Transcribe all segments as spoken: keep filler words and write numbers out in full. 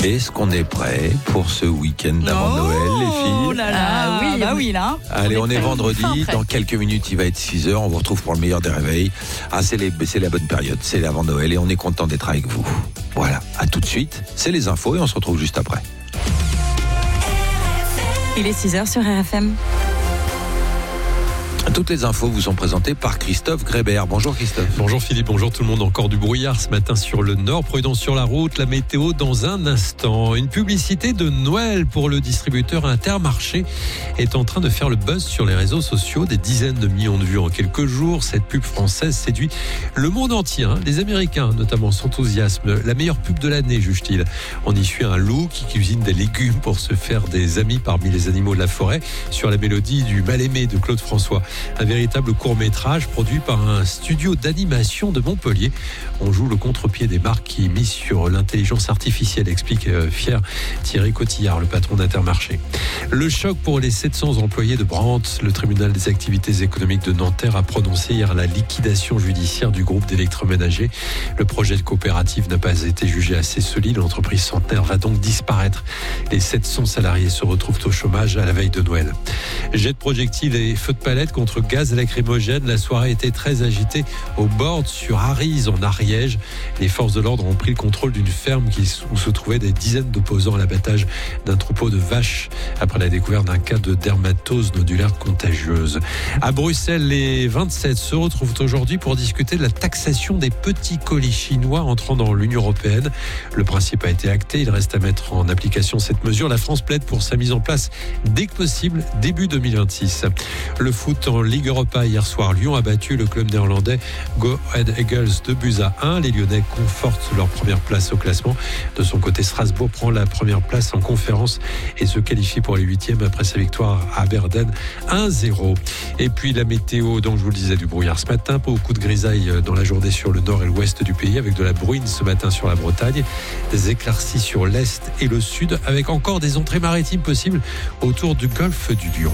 Est-ce qu'on est prêt pour ce week-end d'avant oh Noël, les filles? Oh là là, ah oui, bah oui là. Allez, on, on est, est vendredi, fin, dans quelques minutes il va être six heures, on vous retrouve pour le meilleur des réveils. Ah, c'est, les, c'est la bonne période, c'est l'avant Noël et on est content d'être avec vous. Voilà, à tout de suite, c'est les infos et on se retrouve juste après. Il est six heures sur R F M. Toutes les infos vous sont présentées par Christophe Grébert. Bonjour Christophe. Bonjour Philippe, bonjour tout le monde. Encore du brouillard ce matin sur le nord. Prudence sur la route, la météo dans un instant. Une publicité de Noël pour le distributeur Intermarché est en train de faire le buzz sur les réseaux sociaux. Des dizaines de millions de vues en quelques jours. Cette pub française séduit le monde entier. Les Américains notamment s'enthousiasment. La meilleure pub de l'année, juge-t-il. On y suit un loup qui cuisine des légumes pour se faire des amis parmi les animaux de la forêt sur la mélodie du Mal-aimé de Claude François. Un véritable court-métrage produit par un studio d'animation de Montpellier. On joue le contre-pied des marques qui misent sur l'intelligence artificielle, explique fier Thierry Cotillard, le patron d'Intermarché. Le choc pour les sept cents employés de Brandt. Le tribunal des activités économiques de Nanterre a prononcé hier la liquidation judiciaire du groupe d'électroménager. Le projet de coopérative n'a pas été jugé assez solide. L'entreprise centenaire va donc disparaître. Les sept cents salariés se retrouvent au chômage à la veille de Noël. Jet de projectiles et feux de palette contre gaz lacrymogène. La soirée était très agitée au bord sur Arize en Ariège. Les forces de l'ordre ont pris le contrôle d'une ferme où se trouvaient des dizaines d'opposants à l'abattage d'un troupeau de vaches après la découverte d'un cas de dermatose nodulaire contagieuse. À Bruxelles, les vingt-sept se retrouvent aujourd'hui pour discuter de la taxation des petits colis chinois entrant dans l'Union européenne. Le principe a été acté. Il reste à mettre en application cette mesure. La France plaide pour sa mise en place dès que possible, début deux mille vingt-six. Le foot en Ligue Europa hier soir. Lyon a battu le club néerlandais Go Ahead Eagles deux buts à un. Les Lyonnais confortent leur première place au classement. De son côté, Strasbourg prend la première place en conférence et se qualifie pour les huitièmes après sa victoire à Aberdeen un zéro. Et puis la météo, donc je vous le disais, du brouillard ce matin, beaucoup de grisailles dans la journée sur le nord et l'ouest du pays avec de la bruine ce matin sur la Bretagne, des éclaircies sur l'est et le sud avec encore des entrées maritimes possibles autour du golfe du Lion.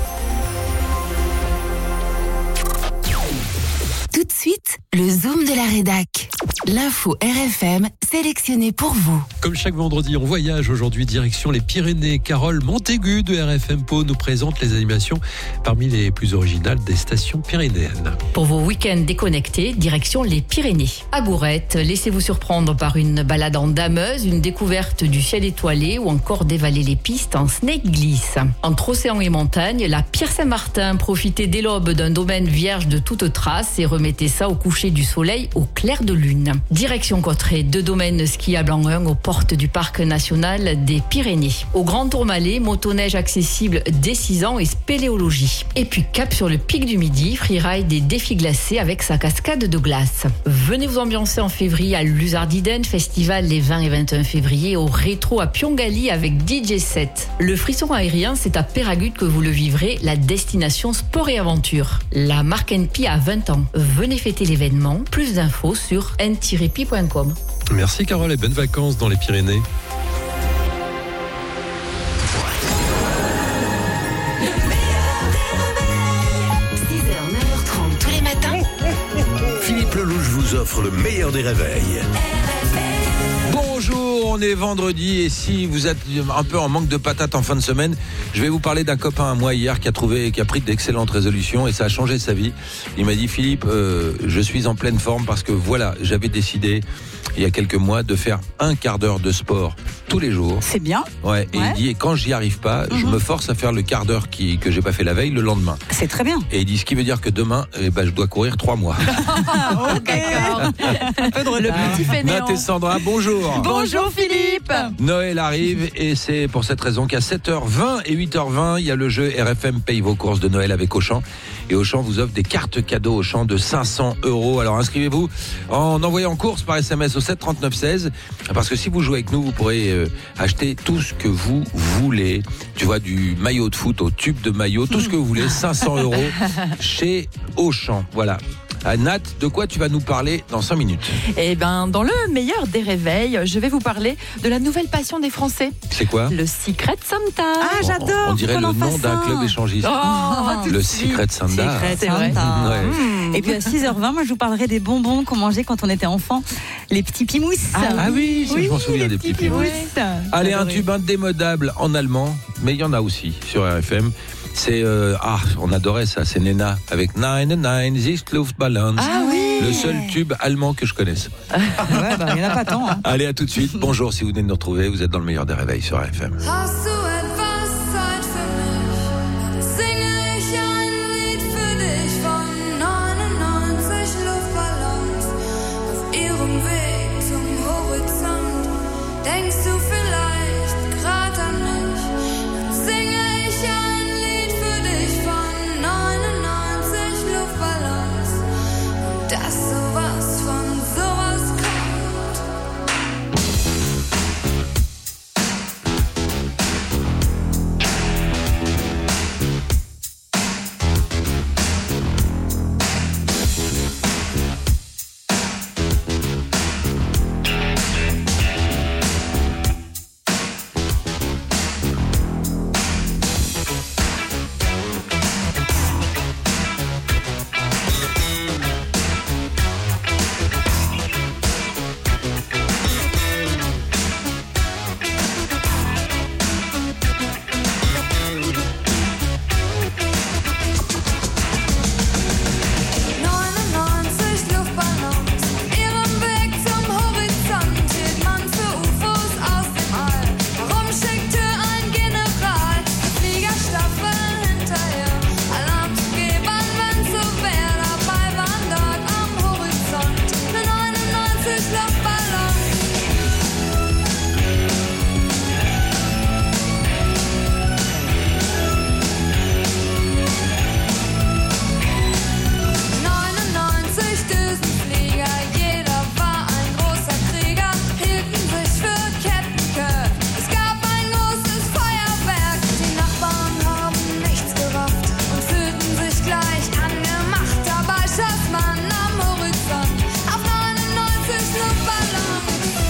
Tout de suite, le Zoom de la rédac. L'info R F M sélectionnée pour vous. Comme chaque vendredi, on voyage aujourd'hui direction les Pyrénées. Carole Montaigu de R F M Pau nous présente les animations parmi les plus originales des stations pyrénéennes. Pour vos week-ends déconnectés, direction les Pyrénées. À Gourette, laissez-vous surprendre par une balade en dameuse, une découverte du ciel étoilé ou encore dévaler les pistes en snake glisse. Entre océan et montagne, la Pierre Saint-Martin, profitez dès l'aube d'un domaine vierge de toute trace et remettez ça au coucher du soleil au clair de lune. Direction Cauterets, deux domaines skiables en un aux portes du parc national des Pyrénées. Au Grand Tourmalet, motoneige accessible dès six ans et spéléologie. Et puis cap sur le pic du Midi, freeride des défis glacés avec sa cascade de glace. Venez vous ambiancer en février à Luzardiden, festival les vingt et vingt et un février, au rétro à Piongali avec D J set. Le frisson aérien, c'est à Péragude que vous le vivrez, la destination sport et aventure. La marque N P a vingt ans. Venez fêter l'événement. Plus d'infos sur n tiret p point com. Merci Carole et bonnes vacances dans les Pyrénées. six heures, neuf heures trente tous les matins. Philippe Lelouch vous offre le meilleur des réveils. Bonjour, on est vendredi et si vous êtes un peu en manque de patates en fin de semaine, je vais vous parler d'un copain à moi hier qui a trouvé, qui a pris d'excellentes résolutions et ça a changé sa vie. Il m'a dit Philippe, euh, je suis en pleine forme parce que voilà, j'avais décidé il y a quelques mois de faire un quart d'heure de sport tous les jours. C'est bien. Ouais. Et ouais. il dit et quand j'y arrive pas, mm-hmm. je me force à faire le quart d'heure qui que j'ai pas fait la veille le lendemain. C'est très bien. Et il dit ce qui veut dire que demain, eh ben je dois courir trois mois. Ok. D'accord. Un peu de retard. Le petit fainéant. Nath et Sandra, bonjour. Bonjour Philippe. Noël arrive et c'est pour cette raison qu'à sept heures vingt et huit heures vingt, il y a le jeu R F M paye vos courses de Noël avec Auchan. Et Auchan vous offre des cartes cadeaux Auchan de cinq cents euros. Alors inscrivez-vous en envoyant course par S M S au sept trente-neuf seize parce que si vous jouez avec nous, vous pourrez euh, acheter tout ce que vous voulez. Tu vois, du maillot de foot au tube de maillot, tout ce que vous voulez, cinq cents euros chez Auchan. Voilà. Ah, Nat, de quoi tu vas nous parler dans cinq minutes? Eh ben, dans le meilleur des réveils, je vais vous parler de la nouvelle passion des Français. C'est quoi? Le Secret Santa. Ah, j'adore. On, on dirait faut le qu'on en nom fasse d'un un. club échangiste. Oh, tout de Le suite. Secret Santa. Secret C'est vrai. Santa. Ouais. Mmh. Et puis à six heures vingt, moi je vous parlerai des bonbons qu'on mangeait quand on était enfant, les petits pimousses. Ah oui, je m'en souviens les des petits pimousses. pimousses. Allez, un J'adorais. tube indémodable en allemand, mais il y en a aussi sur R F M. C'est, euh, ah, on adorait ça, c'est Nena avec Nine Nine, This Luftballons. Ah oui. Le seul tube allemand que je connaisse. Ouais, bah, il n'y en a pas tant. Hein. Allez, à tout de suite. Bonjour, si vous venez de nous retrouver, vous êtes dans le meilleur des réveils sur R F M. Hast du etwas Zeit für mich? Singe ich ein Lied für dich von neunundneunzig Luftballons auf ihrem Weg zum Horizont. Denkst du vielleicht grad an mich? Dann singe ich ein Lied für dich von neunundneunzig Luftballons und dass sowas von sowas kommt. neunundneunzig Luftballons, ihrem Weg zum Horizont hielt man für U F Os aus dem All. Warum schickte ein General die Fliegerstaffel hinterher? Alarm zu geben, wenn's so wär, dabei waren dort am Horizont nur neunundneunzig Luftballons. neunundneunzig Düsenflieger, jeder war ein großer Krieger, hielten sich für Kettenköpfe. Es gab ein großes Feuerwerk, die Nachbarn haben nichts gerafft und fühlten sich gleich angemacht. Dabei schoss man am Horizont auf neunundneunzig Luftballons.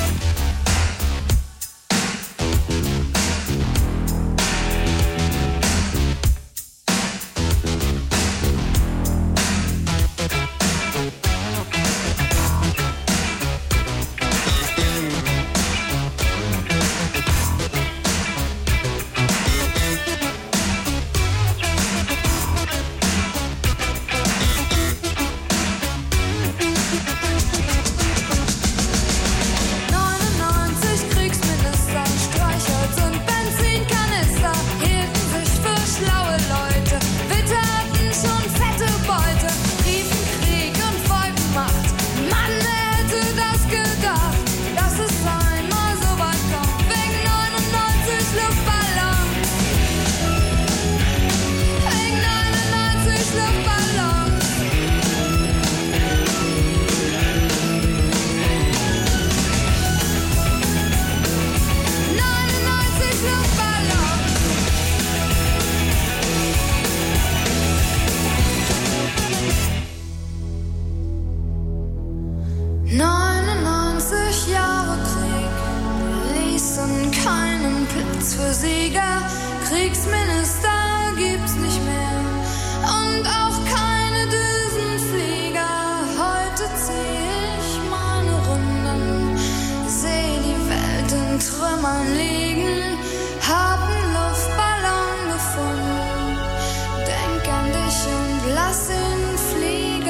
neunundneunzig Kriegsminister, Streichholz und Benzinkanister hielten sich für schlaue Leute, witterten schon fette Beute, riefen Krieg und wollten Macht. Mann, wer hätte das gedacht, dass es einmal so weit kommt, wegen neunundneunzig Luftballons. Wegen neunundneunzig Luftballons. neunundneunzig Luftballons. neunundneunzig Jahre Krieg ließen keinen Platz für Sieger. Kriegsminister gibt's nicht mehr und auch keine Düsenflieger. Heute zieh ich meine Runden, seh die Welt in Trümmern liegen, hab einen Luftballon gefunden, denk an dich und lass ihn fliegen.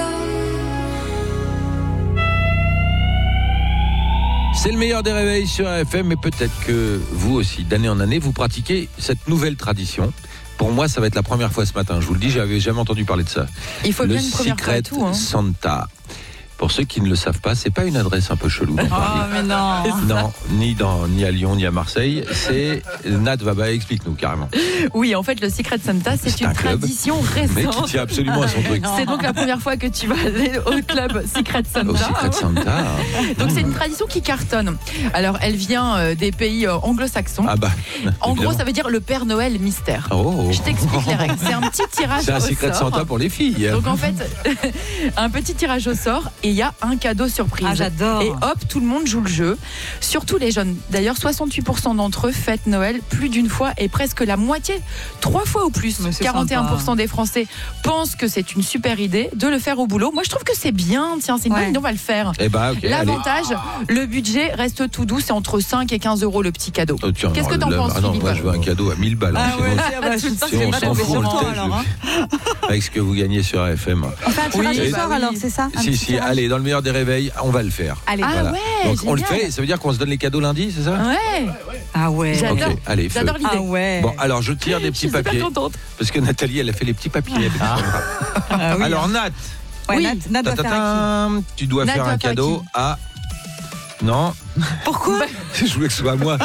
C'est le meilleur des réveils sur R F M, mais peut-être que vous aussi, d'année en année, vous pratiquez cette nouvelle tradition. Pour moi, ça va être la première fois ce matin. Je vous le dis, j'avais jamais entendu parler de ça. Il faut le bien une première fois à Secret tout. Hein. Santa. Pour ceux qui ne le savent pas, c'est pas une adresse un peu chelou dans Oh, Paris. mais non. Non, ni, dans, ni à Lyon, ni à Marseille. C'est Nat Vaba, explique-nous carrément. Oui, en fait, le Secret Santa, c'est, C'est une un club. tradition Mais qui récente. tient absolument à son truc. C'est donc la première fois que tu vas aller au club Secret Santa. Au Secret Santa. Donc c'est une tradition qui cartonne. Alors elle vient euh, des pays euh, anglo-saxons. Ah bah. En gros, évidemment. ça veut dire le Père Noël mystère. Oh. Je t'explique les règles. C'est un petit tirage C'est un au Secret sort. Santa pour les filles. Donc en fait, un petit tirage au sort et il y a un cadeau surprise. Ah, j'adore. Et hop, tout le monde joue le jeu. Surtout les jeunes. D'ailleurs, soixante-huit pour cent d'entre eux fêtent Noël plus d'une fois et presque la moitié, trois fois ou plus. Mais c'est quarante et un pour cent sympa. des Français pensent que c'est une super idée de le faire au boulot. Moi, je trouve que c'est bien. Tiens, c'est une Ouais. bonne idée, on va le faire. Eh bah, ok. allez. L'avantage, le budget reste tout doux, c'est entre cinq et quinze euros le petit cadeau. Oh, tiens, Qu'est-ce que alors, t'en là, penses, ah non, Philippe moi, je veux un cadeau à mille balles. hein, Ah ouais, sinon, c'est- ah bah, je- ça, sinon, c'est on pas s'en fout, on le longtemps, teste, alors, hein. avec ce que vous gagnez sur R F M. On fait un tirage Oui. au sort Bah alors, oui. c'est ça un Si, petit si, tirage allez, dans le meilleur des réveils, on va le faire. Allez. Ah Voilà. ouais, Donc on le génial. fait, ça veut dire qu'on se donne les cadeaux lundi, c'est ça Ouais, Ah ouais. J'adore. Ok, allez, feu. j'adore l'idée. Ah ouais. Bon, alors je tire des Je petits suis super papiers. contente. Parce que Nathalie, elle a fait les petits papiers. avec Sandra. Ah oui, Alors hein. Nat, Ouais, oui. Nat, Nat doit faire à tatatam, tu dois Nat faire doit un faire à cadeau qui à... Non, qui Pourquoi je voulais que ce soit à moi.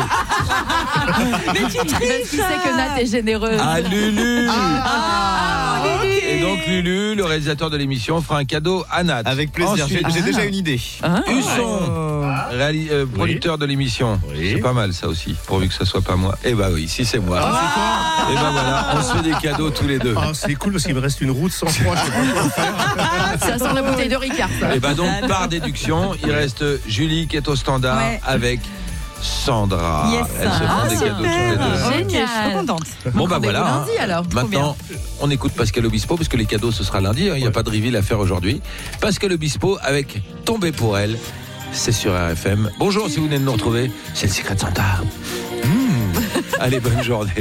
Mais tu triches. Parce qu'il sait que Nat est généreuse. À Lulu. Ah, Lulu. Et donc Lulu, le réalisateur de l'émission, fera un cadeau à Nat. Avec plaisir, Ensuite, j'ai j'ai déjà une idée. Hein Husson, réali- euh, producteur de l'émission. Oui. C'est pas mal ça aussi, pourvu que ça soit pas moi. Eh bah oui, si c'est moi. Ah, Et ben voilà, on se fait des cadeaux tous les deux. Ah, c'est cool parce qu'il me reste une roue de sang froid. Je sais pas quoi faire. Ça sent la bouteille de Ricard. ça. Et ben donc, par déduction, il reste Julie qui est au standard Ouais. avec Sandra. Yes. Elles se font Ah, des super. cadeaux toutes les deux. Ok, je suis Génial. trop contente. Bon bah Rendez-vous voilà. lundi, hein. alors. Trop Maintenant, on écoute Pascal Obispo parce que les cadeaux ce sera lundi. hein. Il n'y a pas de reveal à faire aujourd'hui. Pascal Obispo avec Tombé pour elle. C'est sur R F M. Bonjour si vous venez de nous retrouver. C'est le Secret Santa. Mmh. Allez, bonne journée.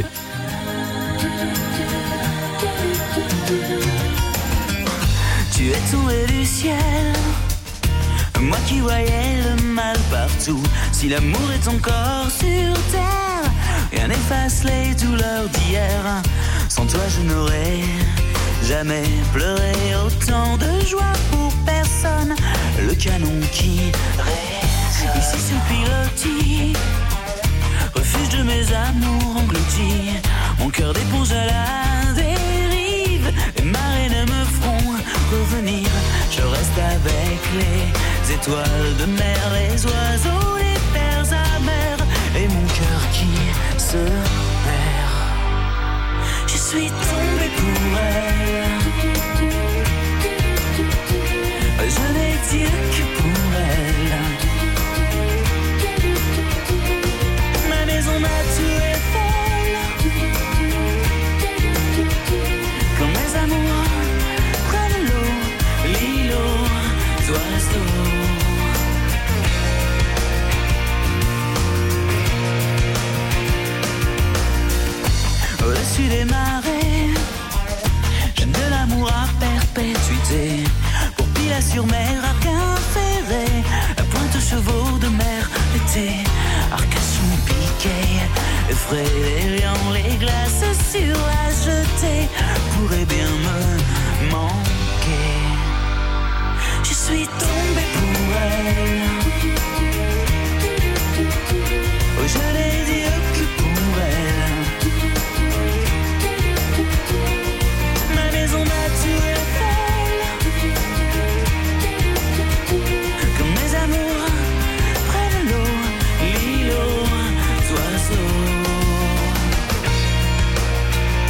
Tu es tombé du ciel, moi qui voyais le mal partout. Si l'amour est encore sur terre, rien n'efface les douleurs d'hier. Sans toi je n'aurais jamais pleuré, autant de joie pour personne. Le canon qui résonne ici sur le pilotis, refuge de mes amours engloutis. Mon cœur d'éponge à la dérive, les marées ne me feront revenir. Je reste avec les étoiles de mer, les oiseaux, les terres amères, et mon cœur qui se perd. Je suis tombé pour elle, je n'ai dit que pour elle. Ma maison m'a tué folle, quand mes amours prennent l'eau, l'îlot d'oiseaux. Au-dessus des marées, j'aime de l'amour à perpétuité. Pour Pilat-sur-Mer, Arquin ferré, la pointe aux chevaux de mer, l'été, Arcachon piqué, effraie les lions, les glaces sur à jeter, pourraient bien me manquer. Je suis tombé pour elle, oh, je n'ai dit que pour elle. Ma maison m'a tué folle, comme mes amours prennent l'eau, l'îlot d'oiseaux.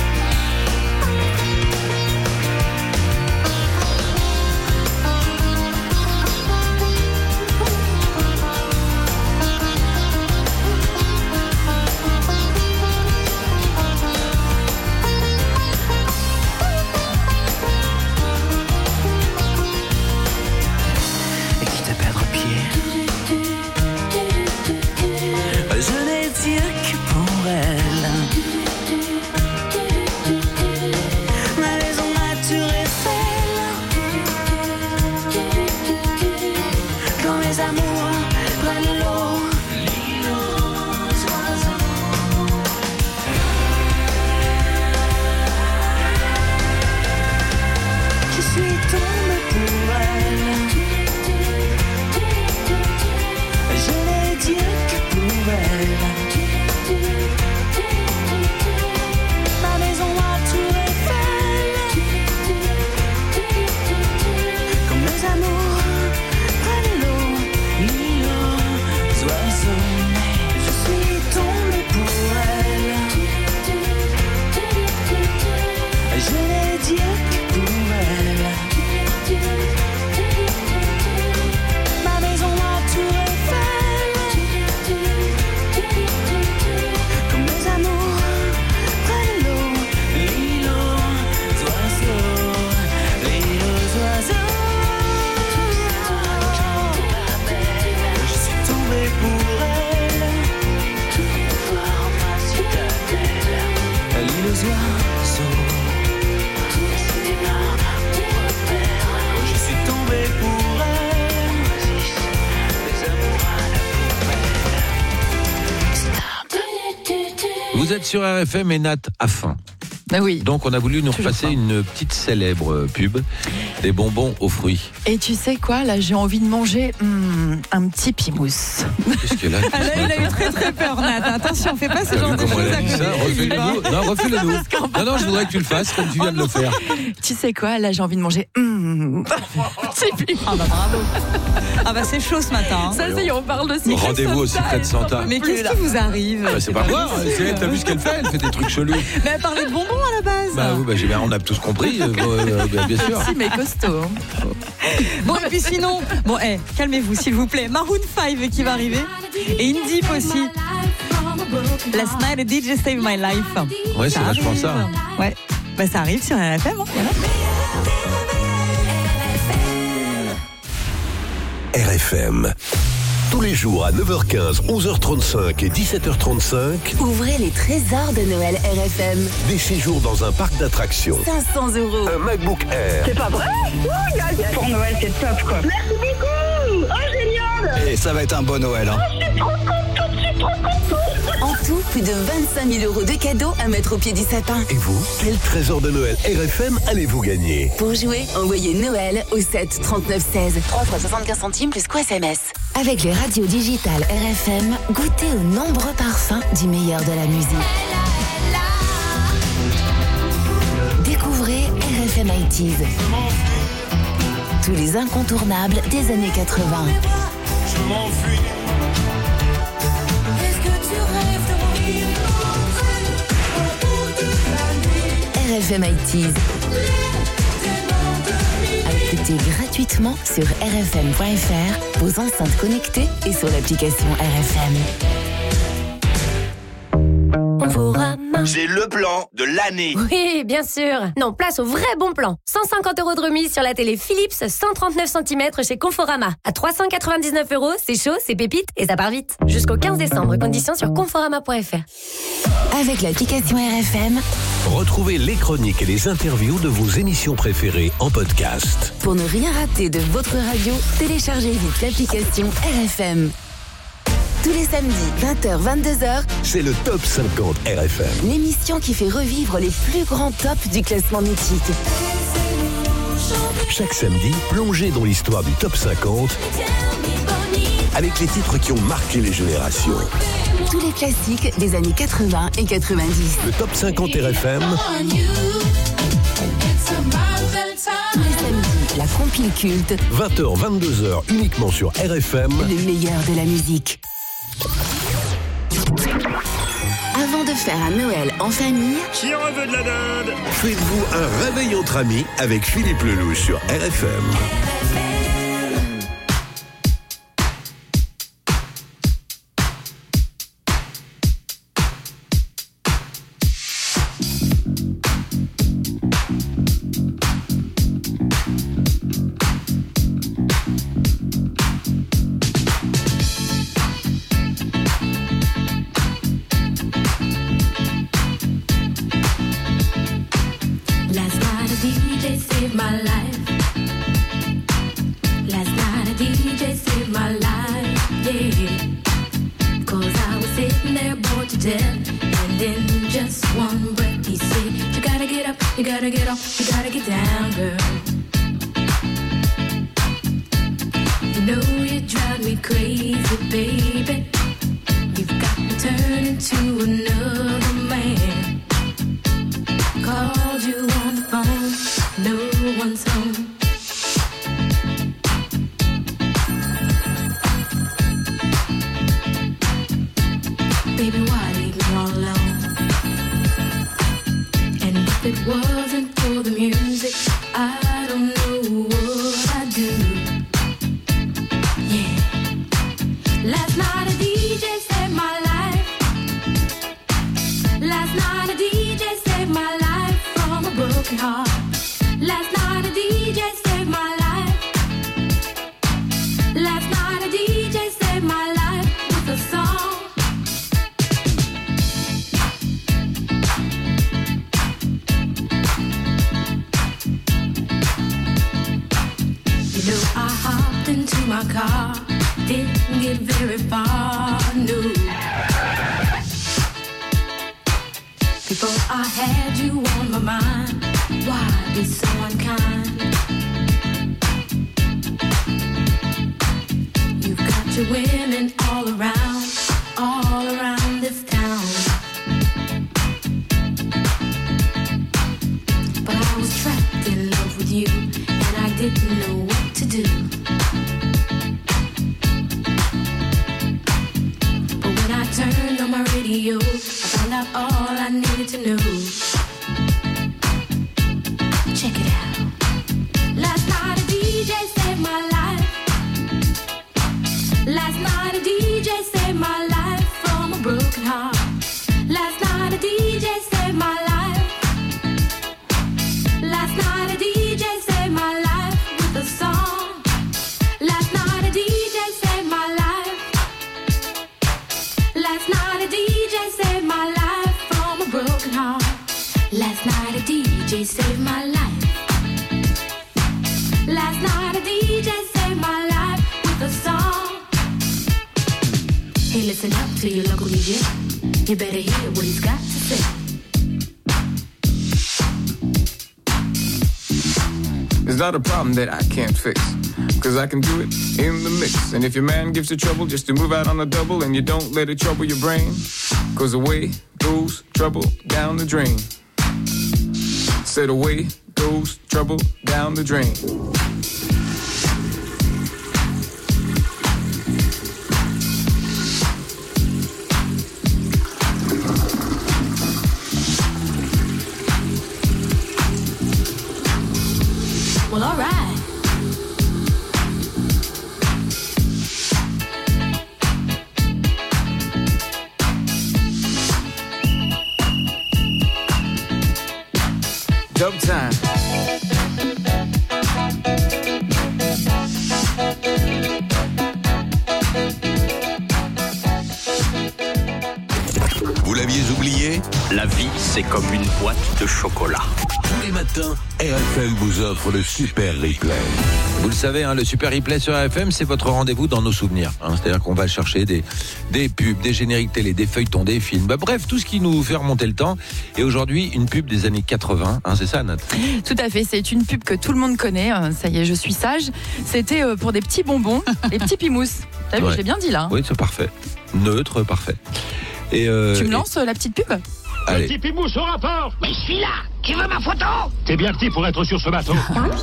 Vous êtes sur R F M et Nat a faim. Bah oui. Donc on a voulu nous Toujours repasser faim. une petite célèbre pub des bonbons aux fruits. Et tu sais quoi, là j'ai envie de manger hum, un petit pimousse. Qu'est-ce qu'elle a Ah, là, il a eu très très peur, Nat. Attention, fais pas ce T'as genre vu de comment choses elle a à dit ça? côté. Refais-le nous. Non, refais-le nous. Non, non, je voudrais que tu le fasses comme tu viens de le faire. Tu sais quoi, là j'ai envie de manger hum, petit pimousse. Ah bah bravo. Ah bah c'est chaud ce matin. hein. Ça, ça y est, on parle de Secret Rendez-vous au Santa, Secret elle Santa. s'en Mais peut plus, qu'est-ce là. qui vous arrive Bah, c'est pas moi, c'est- t'as vu ce qu'elle fait? Elle fait des trucs chelous. Mais elle parlait de bonbons à la base. Bah oui, bah, j'ai bien, on a tous compris, euh, euh, bah, bien sûr. Si, mais costaud. hein. Bon, et puis sinon, bon, eh, calmez-vous s'il vous plaît. Maroon cinq qui va arriver. Et Indie aussi. Last night, a D J saved my life. Ouais, c'est vachement arrive. ça. Ouais, bah ça arrive sur R F M. Hein, voilà. R F M. Tous les jours à neuf heures quinze, onze heures trente-cinq et dix-sept heures trente-cinq, Ouvrez les trésors de Noël R F M. des séjours dans un parc d'attractions. cinq cents euros. Un MacBook Air. C'est pas vrai? Pour Noël, c'est top, quoi. Merci beaucoup! Oh, génial! Et ça va être un beau Noël. Hein. Je suis trop contente, je suis trop contente! En tout, plus de vingt-cinq mille euros de cadeaux à mettre au pied du sapin. Et vous, quel trésor de Noël R F M allez-vous gagner? Pour jouer, envoyez Noël au sept trente-neuf seize. trois fois soixante-quinze centimes plus quoi S M S. Avec les radios digitales R F M, goûtez aux nombreux parfums du meilleur de la musique. Découvrez R F M eighties. Tous les incontournables des années quatre-vingts. Je m'enfuis. Est-ce que tu rêves de R F M eighties. À écouter gratuitement sur R F M point F R, vos enceintes connectées et sur l'application R F M. J'ai le plan de l'année. Oui, bien sûr. Non, place au vrai bon plan. cent cinquante euros de remise sur la télé Philips cent trente-neuf centimètres chez Conforama. À trois cent quatre-vingt-dix-neuf euros, c'est chaud, c'est pépite et ça part vite. Jusqu'au quinze décembre, conditions sur conforama point F R. Avec l'application R F M, Retrouvez les chroniques et les interviews de vos émissions préférées en podcast. pour ne rien rater de votre radio, téléchargez vite l'application R F M. Tous les samedis, vingt heures vingt-deux heures, C'est le Top cinquante R F M. l'émission qui fait revivre les plus grands tops du classement mythique. Chaque samedi, plongez dans l'histoire du Top cinquante avec les titres qui ont marqué les générations. Tous les classiques des années quatre-vingts et quatre-vingt-dix. Le Top cinquante R F M, Tous les samedis, la compile culte, vingt heures vingt-deux heures uniquement sur R F M. le meilleur de la musique. Avant de faire un Noël en famille, Qui en veut de la dinde? Faites-vous un réveil entre amis avec Philippe Lelouch sur R F M. Last night a D J saved my life. Last night a D J saved my life, yeah. Cause I was sitting there bored to death. And in just one breath he said, you gotta get up, you gotta get off, you gotta get down, girl. You know you drive me crazy, baby. You've got to turn into another man. Called you on the phone, no one's home. Baby, why leave me all alone? And if it wasn't for the music, I don't know what I'd do. Yeah. Last night a D J saved my life. Last night a D J saved my life from a broken heart. Last night a D J saved my life. Last night a D J saved my life with a song. You know I hopped into my car, didn't get very far, no. Before I had you on my mind, why be so unkind? You've got your women all around, all around this town. But I was trapped in love with you, and I didn't know what to do. But when I turned on my radio, I found out all I needed to know. Check it out. Last night a D J saved my life. Last night a D J saved my life from a broken heart. Last night a D J saved my life. Last night a D J saved my life with a song. Last night a D J saved my life. Last night a D J saved my life from a broken heart. Last night a D J saved my life. Last night a D J saved my life with a song. Hey, listen up to your local D J. You better hear what he's got to say. It's not a problem that I can't fix, cause I can do it in the mix. And if your man gives you trouble just to move out on the double, and you don't let it trouble your brain, cause away goes trouble down the drain. Said away goes trouble down the drain. Well, all right. Dub time. Vous l'aviez oublié? La vie, c'est comme une boîte de chocolat. Tous les matins, R F M vous offre le Super Replay. Vous le savez, hein, le Super Replay sur R F M, c'est votre rendez-vous dans nos souvenirs. Hein. C'est-à-dire qu'on va chercher des, des pubs, des génériques télé, des feuilletons, des films. Bah, bref, tout ce qui nous fait remonter le temps. Et aujourd'hui, une pub des années quatre-vingts. Hein, c'est ça, Nat? Tout à fait, c'est une pub que tout le monde connaît. Ça y est, je suis sage. C'était pour des petits bonbons, des petits pimous. T'as vu, Ouais. je l'ai bien dit là. Hein. Oui, c'est parfait. Neutre, parfait. Et euh, Tu me et- lances la petite pub? Allez. Petit Pimous au rapport. Mais je suis là. Tu veux ma photo? T'es bien petit pour être sur ce bateau.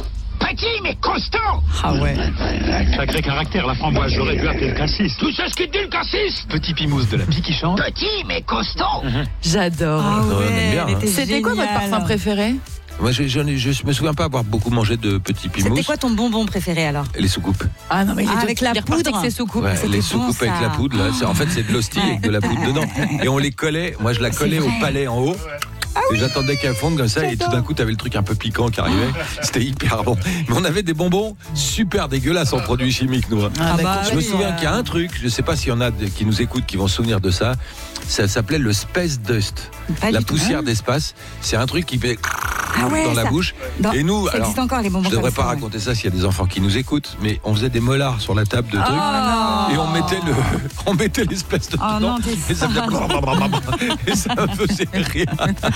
Petit mais costaud. Ah ouais. Sacré caractère, la framboise, j'aurais dû appeler le cassis. Tout ce qui te dit le cassis. Petit Pimous de la pie qui chante. Petit mais costaud. J'adore. Ah Ouais, on aime ouais, bien, elle hein. était C'était quoi votre géniale. parfum préféré? Moi, je, je, je me souviens pas avoir beaucoup mangé de petits pimous. C'était quoi ton bonbon préféré alors? Les soucoupes. Ah non mais Ah, avec la poudre. avec ses soucoupes. Ouais, c'était les bon, soucoupes ça. avec la poudre, là. C'est- En fait, c'est de l'hostie avec de la poudre dedans. Et on les collait. Moi, je la collais au palais en haut. Et j'attendais qu'elle fonde comme ça, et tout d'un coup, t'avais le truc un peu piquant qui arrivait. C'était hyper bon. Mais on avait des bonbons super dégueulasses en produits chimiques, nous. hein. Ah, bah je me oui, souviens euh. qu'il y a un truc, je sais pas s'il y en a de- qui nous écoutent, qui vont se souvenir de ça. Ça s'appelait le Space Dust. Pas La du tout. poussière d'espace. C'est un truc qui fait Ah ouais, dans la ça- bouche. Dans- Et nous, ça alors, existe encore les bonbons je devrais comme pas ça, ouais. raconter ça s'il y a des enfants qui nous écoutent, mais on faisait des molars sur la table de trucs. non. Et on mettait le, on mettait l'espèce de Oh dedans, non, t'es et ça faisait blablabla, et ça me faisait rire.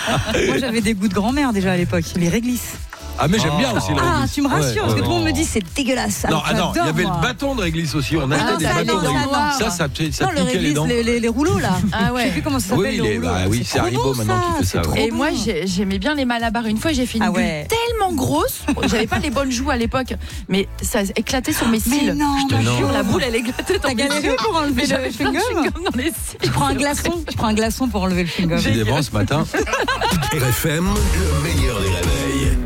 Moi j'avais des goûts de grand-mère déjà à l'époque, les réglisses. Ah mais j'aime bien aussi le Ah, réglisse. tu me rassures, Ouais, parce que ouais. tout le monde me dit c'est dégueulasse. Non, Alors, ah non, il y j'adore, avait moi. le bâton de réglisse aussi. On Ah achetait non, des ça, bâtons non, de réglisse. ça, Ça, ça, ça, ça Non, le piquait les réglisse, dents. les, les, les rouleaux là. Ah ouais. Je sais plus comment ça s'appelle. Oui, le les- rouleau. bah oui, c'est trop Haribo bon, maintenant qui fait ça, c'est ouais. trop Et bon. moi, j'ai- j'aimais bien les malabars. Une fois, j'ai fait une Ah bulle ouais. tellement grosse. J'avais pas les bonnes joues à l'époque, mais ça éclatait sur mes Mais cils. non, je te ma jure, pauvre. la boule, elle éclatait dans T'as mes galéré yeux. pour enlever Mais le j'avais plein de chewing-gum chewing-gum dans les cils. Tu prends un glaçon, tu prends un glaçon pour enlever le chewing-gum. J'ai des vents ce matin. R F M, le meilleur des réveils.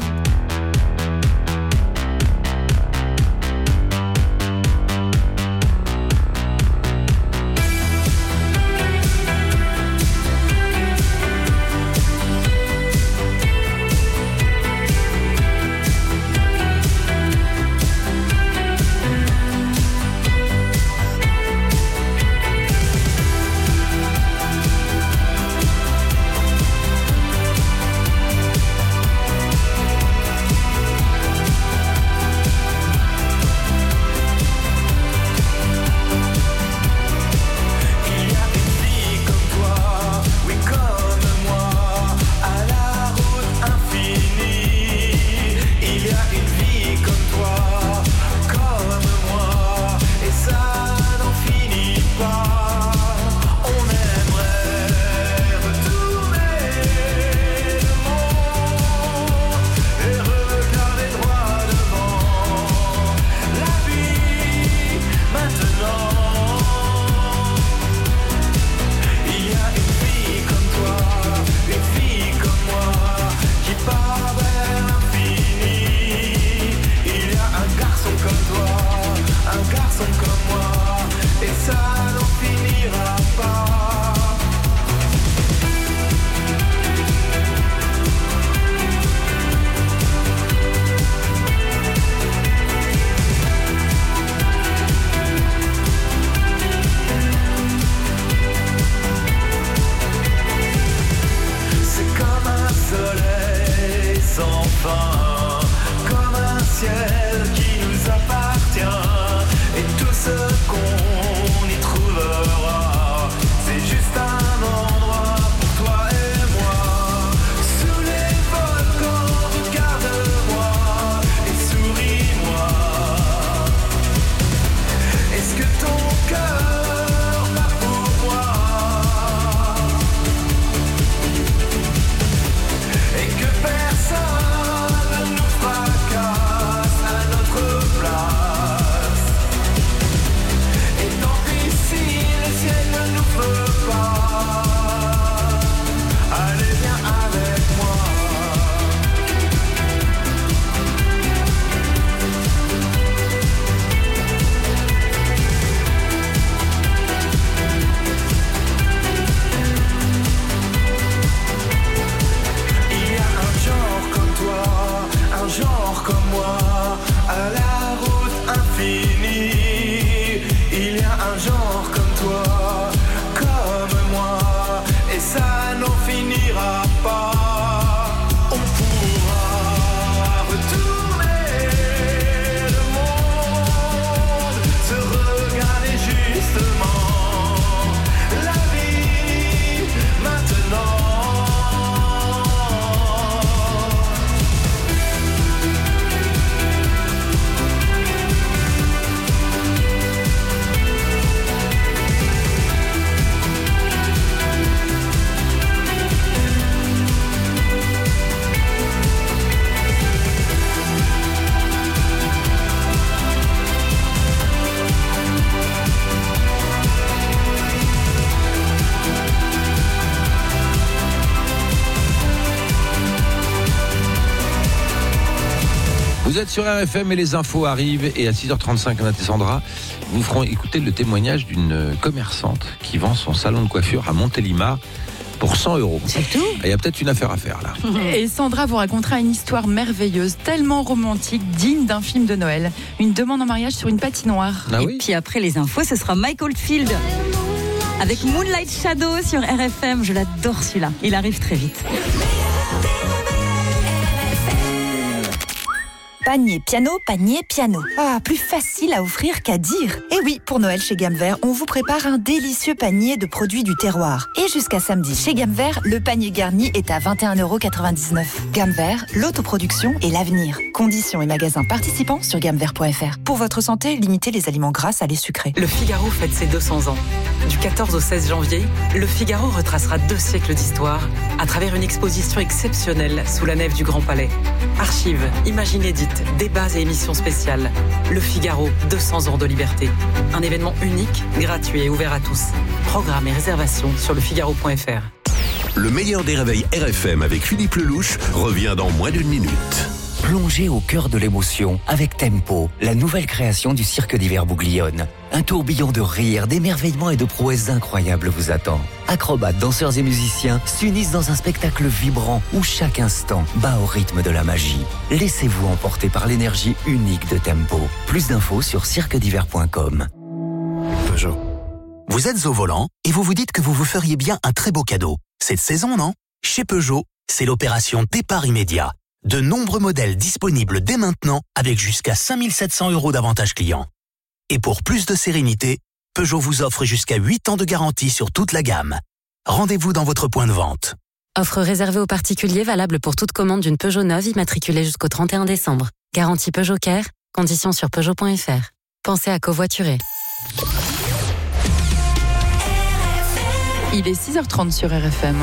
êtes sur R F M et les infos arrivent. Et à six heures trente-cinq, Nat et Sandra vous feront écouter le témoignage d'une commerçante qui vend son salon de coiffure à Montélimar pour cent euros. C'est tout ? Il y a peut-être une affaire à faire là. Et Sandra vous racontera une histoire merveilleuse, tellement romantique, digne d'un film de Noël. Une demande en mariage sur une patinoire. Ah Et oui. puis après les infos, ce sera Mike Oldfield avec Moonlight Shadow sur R F M. Je l'adore celui-là. Il arrive très vite. Panier piano, panier piano. Ah, plus facile à offrir qu'à dire. Et oui, pour Noël chez Gamme Vert, on vous prépare un délicieux panier de produits du terroir. Et jusqu'à samedi, chez Gamme Vert, le panier garni est à vingt et un euros quatre-vingt-dix-neuf. Gamme Vert, l'autoproduction et l'avenir. Conditions et magasins participants sur gamme vert point f r. Pour votre santé, limitez les aliments gras, salés, sucrés. Le Figaro fête ses deux cents ans. Du quatorze au seize janvier, Le Figaro retracera deux siècles d'histoire à travers une exposition exceptionnelle sous la nef du Grand Palais. Archives, images inédites, débats et émissions spéciales. Le Figaro, deux cents ans de liberté. Un événement unique, gratuit et ouvert à tous. Programme et réservation sur le figaro point f r. Le meilleur des réveils R F M avec Philippe Lelouch revient dans moins d'une minute. Plongez au cœur de l'émotion avec Tempo, la nouvelle création du Cirque d'hiver Bouglione. Un tourbillon de rire, d'émerveillement et de prouesses incroyables vous attend. Acrobates, danseurs et musiciens s'unissent dans un spectacle vibrant où chaque instant bat au rythme de la magie. Laissez-vous emporter par l'énergie unique de Tempo. Plus d'infos sur cirque d'hiver point com. Peugeot. Vous êtes au volant et vous vous dites que vous vous feriez bien un très beau cadeau. Cette saison, non ? Chez Peugeot, c'est l'opération départ immédiat. De nombreux modèles disponibles dès maintenant avec jusqu'à cinq mille sept cents euros d'avantages clients. Et pour plus de sérénité, Peugeot vous offre jusqu'à huit ans de garantie sur toute la gamme. Rendez-vous dans votre point de vente. Offre réservée aux particuliers valable pour toute commande d'une Peugeot neuve immatriculée jusqu'au trente et un décembre. Garantie Peugeot Care, conditions sur peugeot point f r. Pensez à covoiturer. Il est six heures trente sur R F M.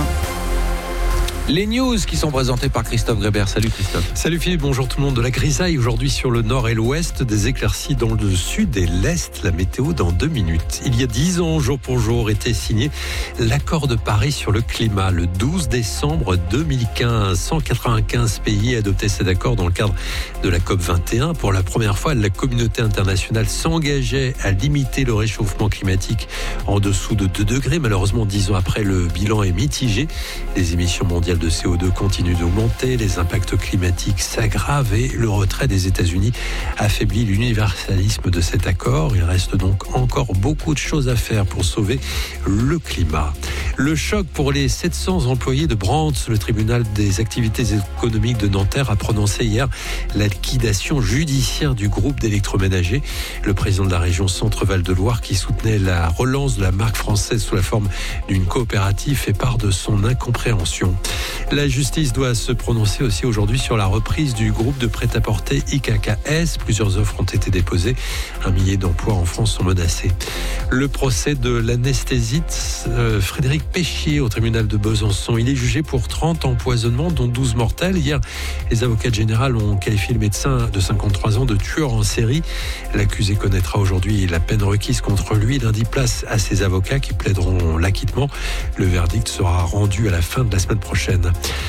Les news qui sont présentées par Christophe Grébert. Salut Christophe. Salut Philippe, bonjour tout le monde. De la grisaille aujourd'hui sur le nord et l'ouest, des éclaircies dans le sud et l'est. La météo dans deux minutes. Il y a dix ans, jour pour jour, était signé l'accord de Paris sur le climat. Le douze décembre deux mille quinze, cent quatre-vingt-quinze pays adoptaient cet accord dans le cadre de la COP vingt et un. Pour la première fois, la communauté internationale s'engageait à limiter le réchauffement climatique en dessous de deux degrés. Malheureusement, dix ans après, le bilan est mitigé. Les émissions mondiales de C O deux continuent d'augmenter, les impacts climatiques s'aggravent et le retrait des États-Unis affaiblit l'universalisme de cet accord. Il reste donc encore beaucoup de choses à faire pour sauver le climat. Le choc pour les sept cents employés de Brandt. Le tribunal des activités économiques de Nanterre a prononcé hier la liquidation judiciaire du groupe d'électroménagers. Le président de la région Centre-Val de Loire, qui soutenait la relance de la marque française sous la forme d'une coopérative, fait part de son incompréhension. La justice doit se prononcer aussi aujourd'hui sur la reprise du groupe de prêt-à-porter I K K S. Plusieurs offres ont été déposées. Un millier d'emplois en France sont menacés. Le procès de l'anesthésiste euh, Frédéric Péchier au tribunal de Besançon. Il est jugé pour trente empoisonnements, dont douze mortels. Hier, les avocats généraux ont qualifié le médecin de cinquante-trois ans de tueur en série. L'accusé connaîtra aujourd'hui la peine requise contre lui. Lundi, place à ses avocats qui plaideront l'acquittement. Le verdict sera rendu à la fin de la semaine prochaine.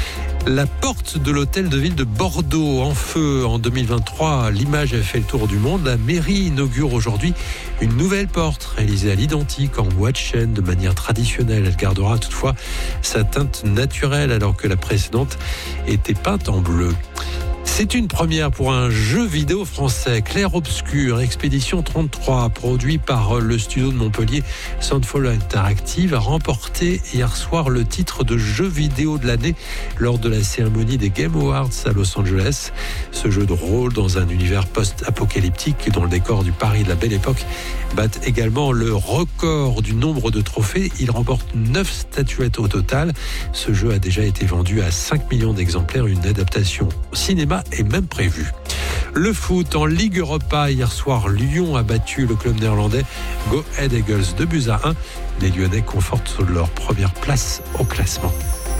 La porte de l'hôtel de ville de Bordeaux en feu en deux mille vingt-trois. L'image a fait le tour du monde. La mairie inaugure aujourd'hui une nouvelle porte réalisée à l'identique en bois de chêne de manière traditionnelle. Elle gardera toutefois sa teinte naturelle alors que la précédente était peinte en bleu. C'est une première pour un jeu vidéo français, Clair Obscur, Expédition trente-trois, produit par le studio de Montpellier Soundfall Interactive, a remporté hier soir le titre de jeu vidéo de l'année lors de la cérémonie des Game Awards à Los Angeles. Ce jeu de rôle dans un univers post-apocalyptique dont le décor du Paris de la Belle Époque bat également le record du nombre de trophées. Il remporte neuf statuettes au total. Ce jeu a déjà été vendu à cinq millions d'exemplaires. Une adaptation au cinéma est même prévue. Le foot en Ligue Europa. Hier soir, Lyon a battu le club néerlandais Go Ahead Eagles deux buts à un. Les Lyonnais confortent leur première place au classement.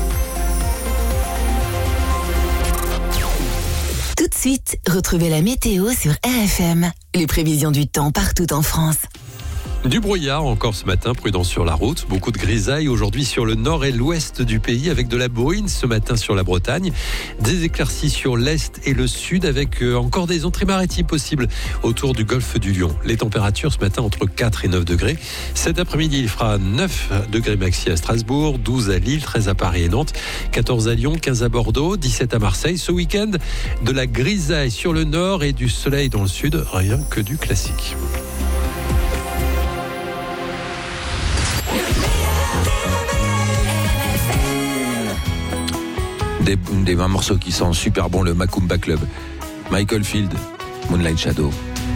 Tout de suite, retrouvez la météo sur R F M. Les prévisions du temps partout en France. Du brouillard encore ce matin, prudence sur la route. Beaucoup de grisailles aujourd'hui sur le nord et l'ouest du pays avec de la bruine ce matin sur la Bretagne. Des éclaircies sur l'est et le sud avec encore des entrées maritimes possibles autour du golfe du Lion. Les températures ce matin entre quatre et neuf degrés. Cet après-midi, il fera neuf degrés maxi à Strasbourg, douze à Lille, treize à Paris et Nantes, quatorze à Lyon, quinze à Bordeaux, dix-sept à Marseille. Ce week-end, de la grisaille sur le nord et du soleil dans le sud, rien que du classique. Des, des un morceau qui sent super bon, le Macumba Club. Michael Field, Moonlight Shadow.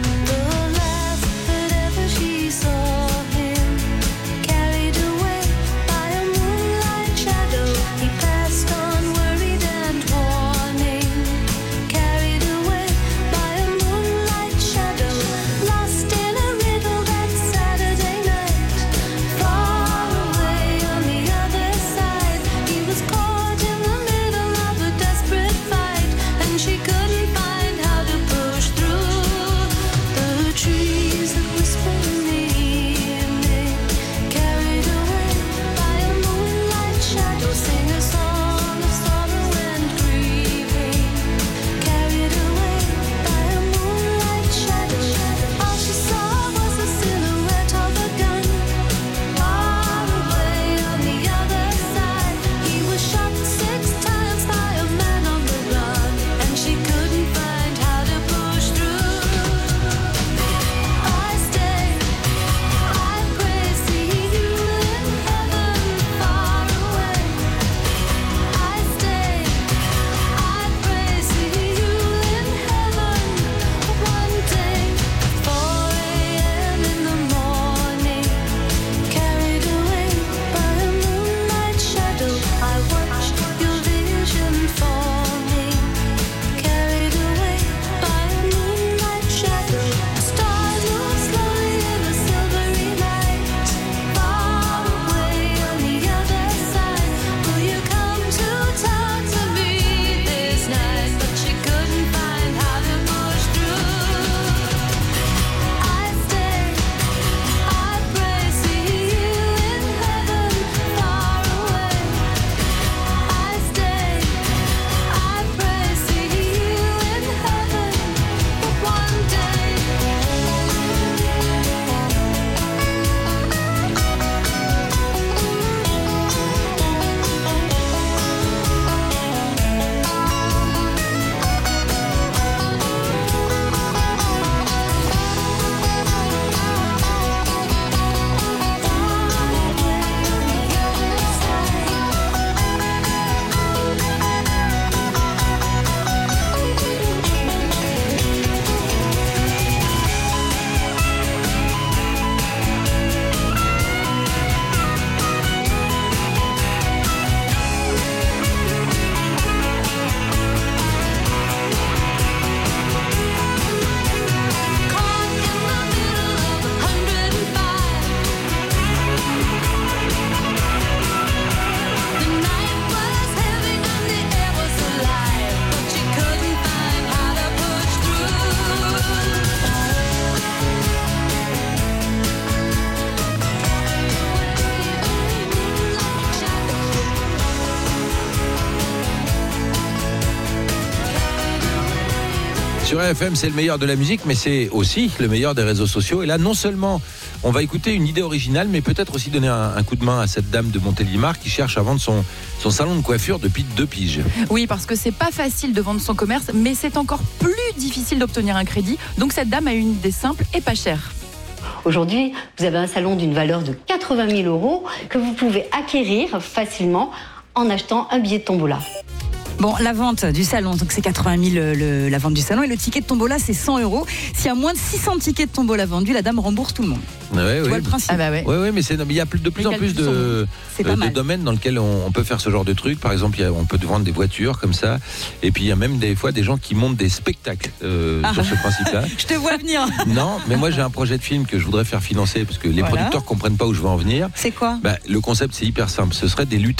Sur R F M, c'est le meilleur de la musique, mais c'est aussi le meilleur des réseaux sociaux. Et là, non seulement on va écouter une idée originale, mais peut-être aussi donner un, un coup de main à cette dame de Montélimar qui cherche à vendre son, son salon de coiffure depuis deux piges. Oui, parce que c'est pas facile de vendre son commerce, mais c'est encore plus difficile d'obtenir un crédit. Donc cette dame a une idée simple et pas chère. Aujourd'hui, vous avez un salon d'une valeur de quatre-vingt mille euros que vous pouvez acquérir facilement en achetant un billet de tombola. Bon, la vente du salon, donc c'est quatre-vingt mille le, la vente du salon, et le ticket de tombola c'est cent euros. S'il y a moins de six cents tickets de tombola vendus, la dame rembourse tout le monde. Ouais, tu ouais. vois le principe. Ah bah ouais. Oui, ouais, mais c'est, il y a plus, de plus en plus de, euh, de domaines dans lesquels on, on peut faire ce genre de trucs. Par exemple, il y a, on peut vendre des voitures comme ça. Et puis il y a même des fois des gens qui montent des spectacles euh, ah. sur ce principe-là. Je te vois venir. Non, mais moi j'ai un projet de film que je voudrais faire financer parce que les voilà. producteurs comprennent pas où je veux en venir. C'est quoi ? Bah, le concept c'est hyper simple. Ce serait des lutins.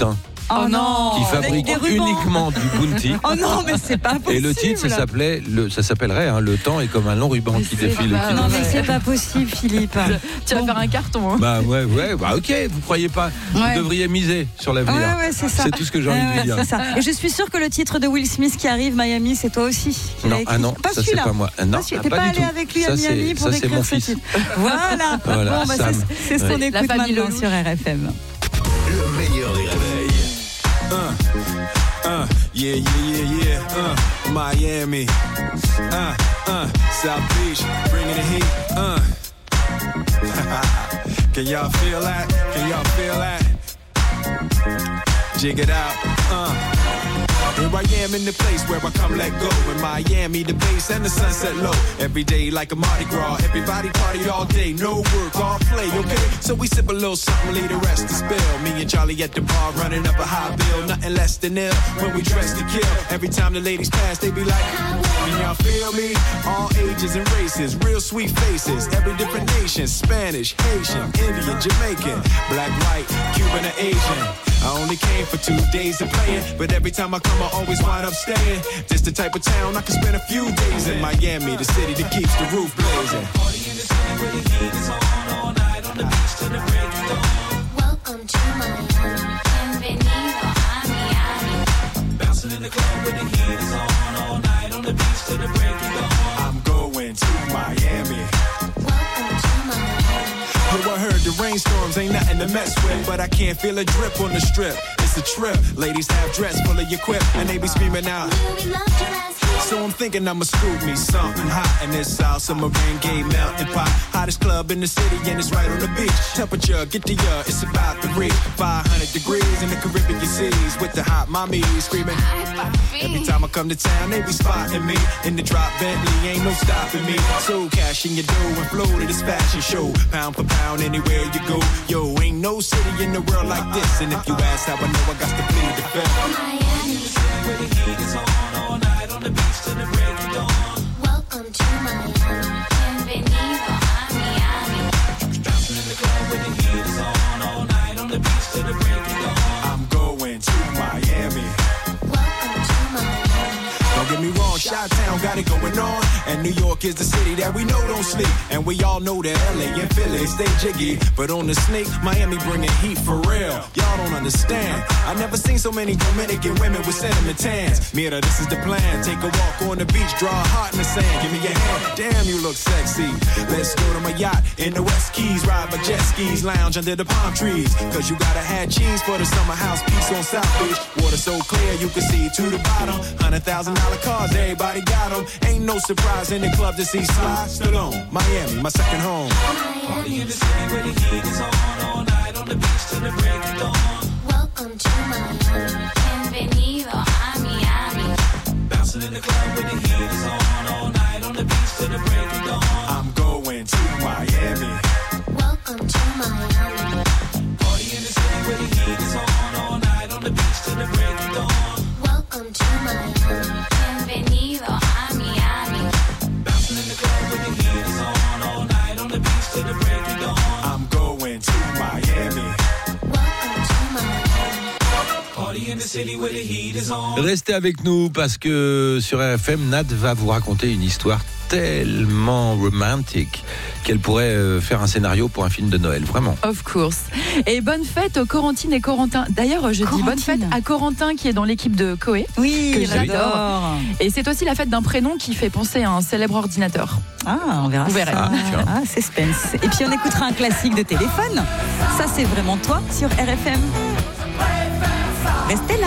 Oh non. qui Avec fabrique des rubans. uniquement du bounty. Oh non, mais c'est pas possible. Et le titre, ça s'appelait, le, ça s'appellerait hein, Le temps est comme un long ruban qui défile. Pas... Qui Non, défile. mais c'est pas possible, Philippe. Tu vas bon. faire un carton. Hein. Bah ouais, ouais, bah ok, vous croyez pas. Ouais. Vous devriez miser sur l'avenir. Ouais, ouais, c'est ça. C'est tout ce que j'ai envie ouais, de vous ouais, dire. C'est ça. Et je suis sûre que le titre de Will Smith qui arrive, Miami, c'est toi aussi. Non, ah non, pas ça c'est celui-là. pas moi. Non, pas ah, T'es pas, pas du allé tout. avec lui ça, à Miami c'est, pour ça, écrire mon ce fils. titre. Voilà. Voilà, bon, bah, Sam. c'est, c'est son Ouais. écoute maintenant sur R F M. Le meilleur des réveils. Uh, uh, yeah, yeah, yeah, yeah. Uh, Miami. Uh, uh, South Beach, bringing the heat. Uh. Can y'all feel that? Can y'all feel that? Jig it out. Uh. Here I am in the place where I come let go. In Miami, the bass and the sunset low. Every day like a Mardi Gras. Everybody party all day. No work, all play, okay? So we sip a little something, leave the rest to spill. Me and Charlie at the bar running up a high bill. Nothing less than ill when we dress to kill. Every time the ladies pass, they be like, can y'all feel me? All ages and races, real sweet faces. Every different nation, Spanish, Haitian, Indian, Jamaican, black, white, Cuban, or Asian. I only came for two days to play it, but every time I come I always wind up staying. This the type of town I can spend a few days in. Miami, the city that keeps the roof blazing. Party in the city where the heat is on all night on the beach till the break of dawn. Welcome to Miami, bienvenido a Miami. Bouncing in the club where the heat is on all night on the beach till the break of dawn. I'm going to Miami. Welcome to Miami. Oh, I heard the rainstorms ain't nothing to mess with, but I can't feel a drip on the strip. It's a trip. Ladies have dress full of your quip, and they be screaming out. So I'm thinking I'ma scoop me something hot in this South Summer rain gay melting pot. Hottest club in the city, and it's right on the beach. Temperature, get the uh, it's about to reach five hundred degrees in the Caribbean seas with the hot mommy screaming. Every time I come to town, they be spotting me in the drop Bentley, ain't no stopping me. So cash in your dough and flow to this fashion show, pound for pound anywhere you go. Yo, ain't no city in the world like this, and if you ask how I know, I got to plead the fifth. Miami, the city where the heat is on all night on the beach till the break of dawn. Welcome to Miami, bienvenido a Miami. Bouncing in the club where the heat is on all night on the beach till the break of dawn. I'm going to Miami. Welcome to Miami. Don't get me wrong, Chi-Town got it going on, and New York is the city that we know don't sleep, and we all know that L A and Philly stay jiggy, but on the sneak, Miami bringing heat for real. Y'all don't understand. I never seen so many Dominican women with cinnamon tans. Mira, this is the plan. Take a walk on the beach, draw a heart in the sand. Give me your hand. Damn, you look sexy. Let's go to my yacht in the West Keys, ride my jet skis, lounge under the palm trees. Cause you gotta have cheese for the summer house piece on South Beach. Water so clear you can see to the bottom. Hundred thousand dollar cars, everybody got them. Ain't no surprise in the club to see Sly Stallone. Miami, my second home. Party in the city where the heat is on all night on the beach till the break of dawn. Welcome to Miami, bienvenido a Miami. Bouncing in the club where the heat is on all night on the beach till the break of dawn. I'm going to Miami. Welcome to Miami. Party in the city where the heat is on all night on the beach till the break of dawn. Welcome to Miami, bienvenido a Miami. Bouncing in the club where the heat is on all night on the beach till the break of dawn. I'm going to Miami. Restez avec nous parce que sur R F M, Nat va vous raconter une histoire tellement romantique qu'elle pourrait faire un scénario pour un film de Noël, vraiment. Of course. Et bonne fête aux Corentine et Corentin. D'ailleurs, je Corentine. dis bonne fête à Corentin qui est dans l'équipe de Coé. Oui, que j'adore. Et c'est aussi la fête d'un prénom qui fait penser à un célèbre ordinateur. Ah, on verra. Vous verrez. Ça. Ah, ah, suspense. Et puis on écoutera un classique de téléphone. Ça, c'est vraiment toi sur R F M. Restez là.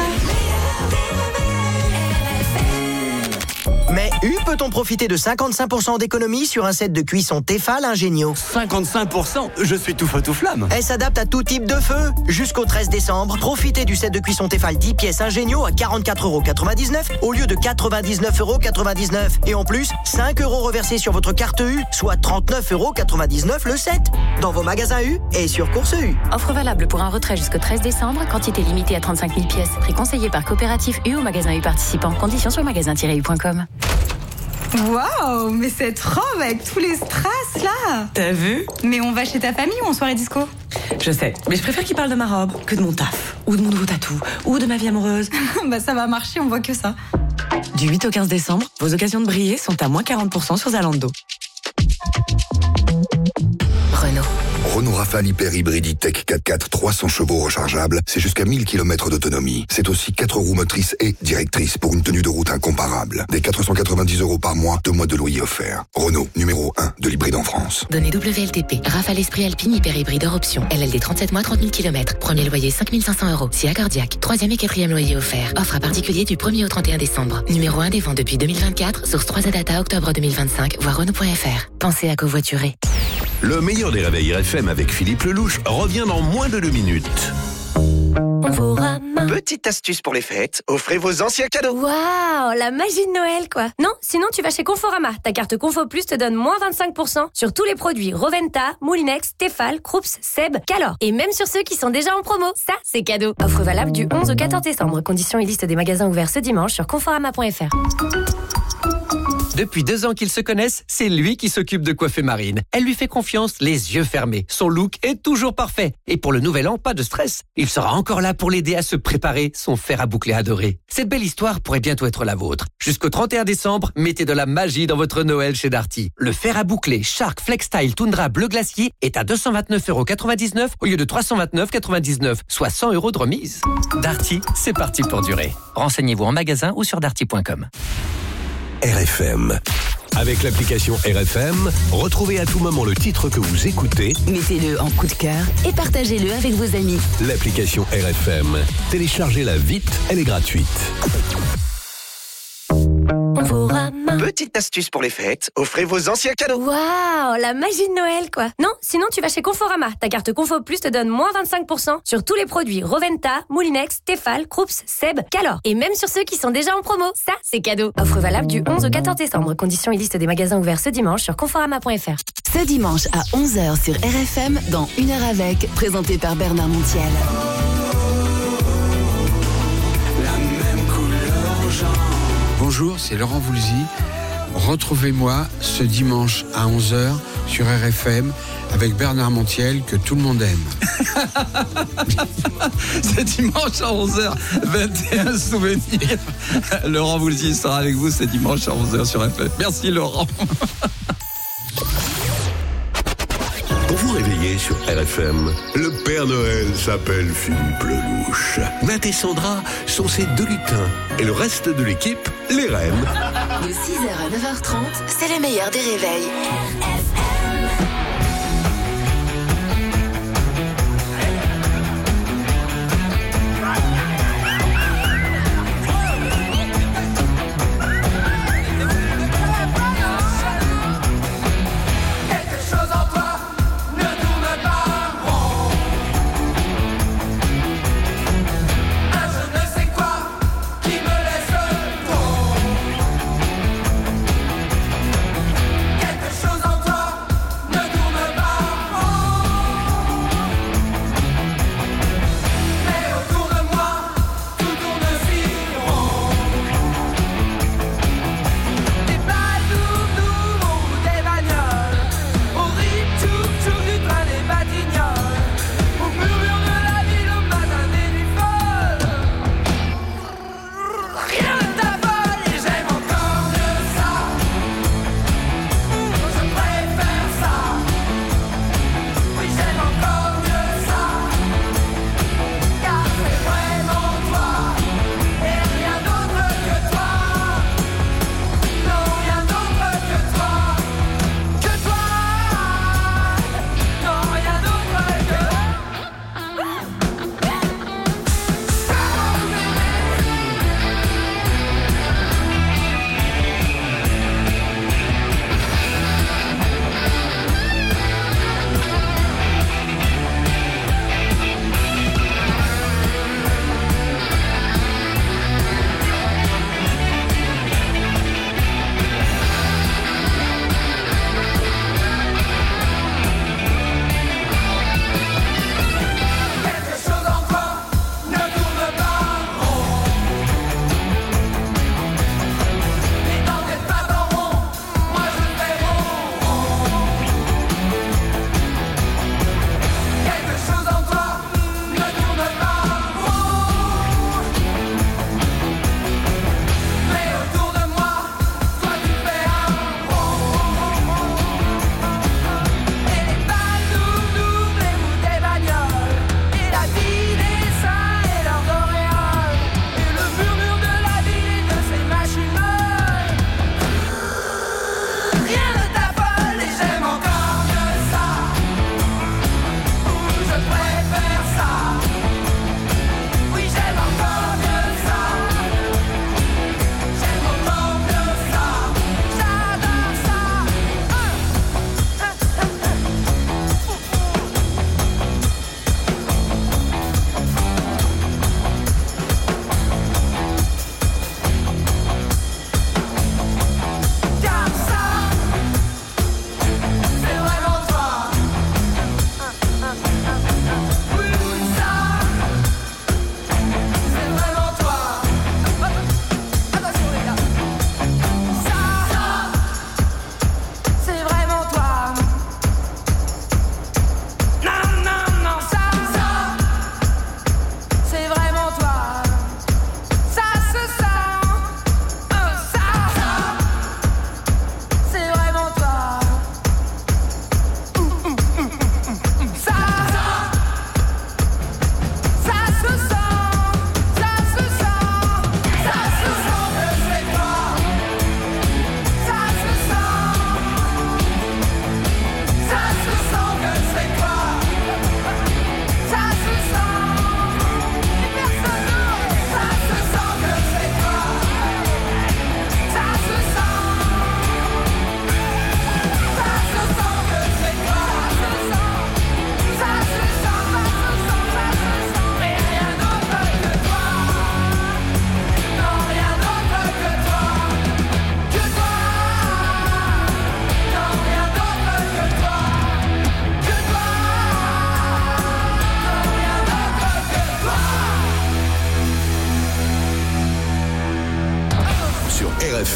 Mais U peut-on profiter de cinquante-cinq pour cent d'économie sur un set de cuisson Tefal Ingenio? cinquante-cinq pour cent? Je suis tout feu tout flamme. Elle s'adapte à tout type de feu. Jusqu'au treize décembre, profitez du set de cuisson Tefal dix pièces Ingenio à quarante-quatre euros quatre-vingt-dix-neuf au lieu de quatre-vingt-dix-neuf euros quatre-vingt-dix-neuf. Et en plus, cinq euros reversés sur votre carte U, soit trente-neuf euros quatre-vingt-dix-neuf le set. Dans vos magasins U et sur Course U. Offre valable pour un retrait jusqu'au treize décembre, quantité limitée à trente-cinq mille pièces. Prix conseillé par coopérative U ou magasin U participant. Conditions sur magasin tiret u point com. Waouh, mais cette robe avec tous les strass là. T'as vu? Mais on va chez ta famille ou en soirée disco? Je sais, mais je préfère qu'il parle de ma robe que de mon taf, ou de mon nouveau tatou, ou de ma vie amoureuse. Bah ça va marcher, on voit que ça. Du huit au quinze décembre, vos occasions de briller sont à moins quarante pour cent sur Zalando. Renault. Renault Rafale Hyper Hybride E-Tech quatre quatre trois cents chevaux rechargeables, c'est jusqu'à mille kilomètres d'autonomie. C'est aussi quatre roues motrices et directrices pour une tenue de route incomparable. Des quatre cent quatre-vingt-dix euros par mois, deux mois de loyer offerts. Renault, numéro un de l'hybride en France. Données W L T P. Rafale Esprit Alpine Hyper Hybride hors option. L L D trente-sept mois, trente mille kilomètres. Premier loyer cinq mille cinq cents euros. Si accordiaque. Troisième et quatrième loyer offert. Offre à particulier du premier au trente et un décembre. Numéro un des ventes depuis deux mille vingt-quatre. Source trois Z Data octobre deux mille vingt-cinq. Voir Renault point F R. Pensez à covoiturer. Le meilleur des réveils R F M avec Philippe Lelouch revient dans moins de deux minutes. Petite astuce pour les fêtes, offrez vos anciens cadeaux. Waouh, la magie de Noël, quoi. Non, sinon tu vas chez Conforama. Ta carte Confo Plus te donne moins vingt-cinq pour cent sur tous les produits Roventa, Moulinex, Tefal, Krups, Seb, Calor. Et même sur ceux qui sont déjà en promo. Ça, c'est cadeau. Offre valable du onze au quatorze décembre. Conditions et liste des magasins ouverts ce dimanche sur conforama point F R. Depuis deux ans qu'ils se connaissent, c'est lui qui s'occupe de coiffer Marine. Elle lui fait confiance, les yeux fermés. Son look est toujours parfait. Et pour le nouvel an, pas de stress. Il sera encore là pour l'aider à se préparer son fer à boucler adoré. Cette belle histoire pourrait bientôt être la vôtre. Jusqu'au trente et un décembre, mettez de la magie dans votre Noël chez Darty. Le fer à boucler Shark Flex Style Tundra bleu glacier est à deux cent vingt-neuf euros quatre-vingt-dix-neuf au lieu de trois cent vingt-neuf euros quatre-vingt-dix-neuf, soit cent euros de remise. Darty, c'est parti pour durer. Renseignez-vous en magasin ou sur darty point com. R F M. Avec l'application R F M, retrouvez à tout moment le titre que vous écoutez. Mettez-le en coup de cœur et partagez-le avec vos amis. L'application R F M. Téléchargez-la vite, elle est gratuite. Petite astuce pour les fêtes, offrez vos anciens cadeaux. Waouh, la magie de Noël, quoi. Non, sinon tu vas chez Conforama. Ta carte Confo Plus te donne moins vingt-cinq pour cent sur tous les produits Roventa, Moulinex, Tefal, Krups, Seb, Calor. Et même sur ceux qui sont déjà en promo. Ça, c'est cadeau. Offre valable du onze au quatorze décembre. Conditions et liste des magasins ouverts ce dimanche sur conforama point F R. Ce dimanche à onze heures sur R F M dans Une heure avec, présenté par Bernard Montiel. Bonjour, c'est Laurent Voulzy. Retrouvez-moi ce dimanche à onze heures sur R F M avec Bernard Montiel, que tout le monde aime. C'est dimanche à onze heures, vingt et un souvenirs. Laurent Voulzy sera avec vous ce dimanche à onze heures sur R F M. Merci Laurent. Pour vous réveiller sur R F M, le Père Noël s'appelle Philippe Lelouch. Nat et Sandra sont ses deux lutins. Et le reste de l'équipe, les reines. De six heures à neuf heures trente, c'est le meilleur des réveils. R F M. Quelque chose en toi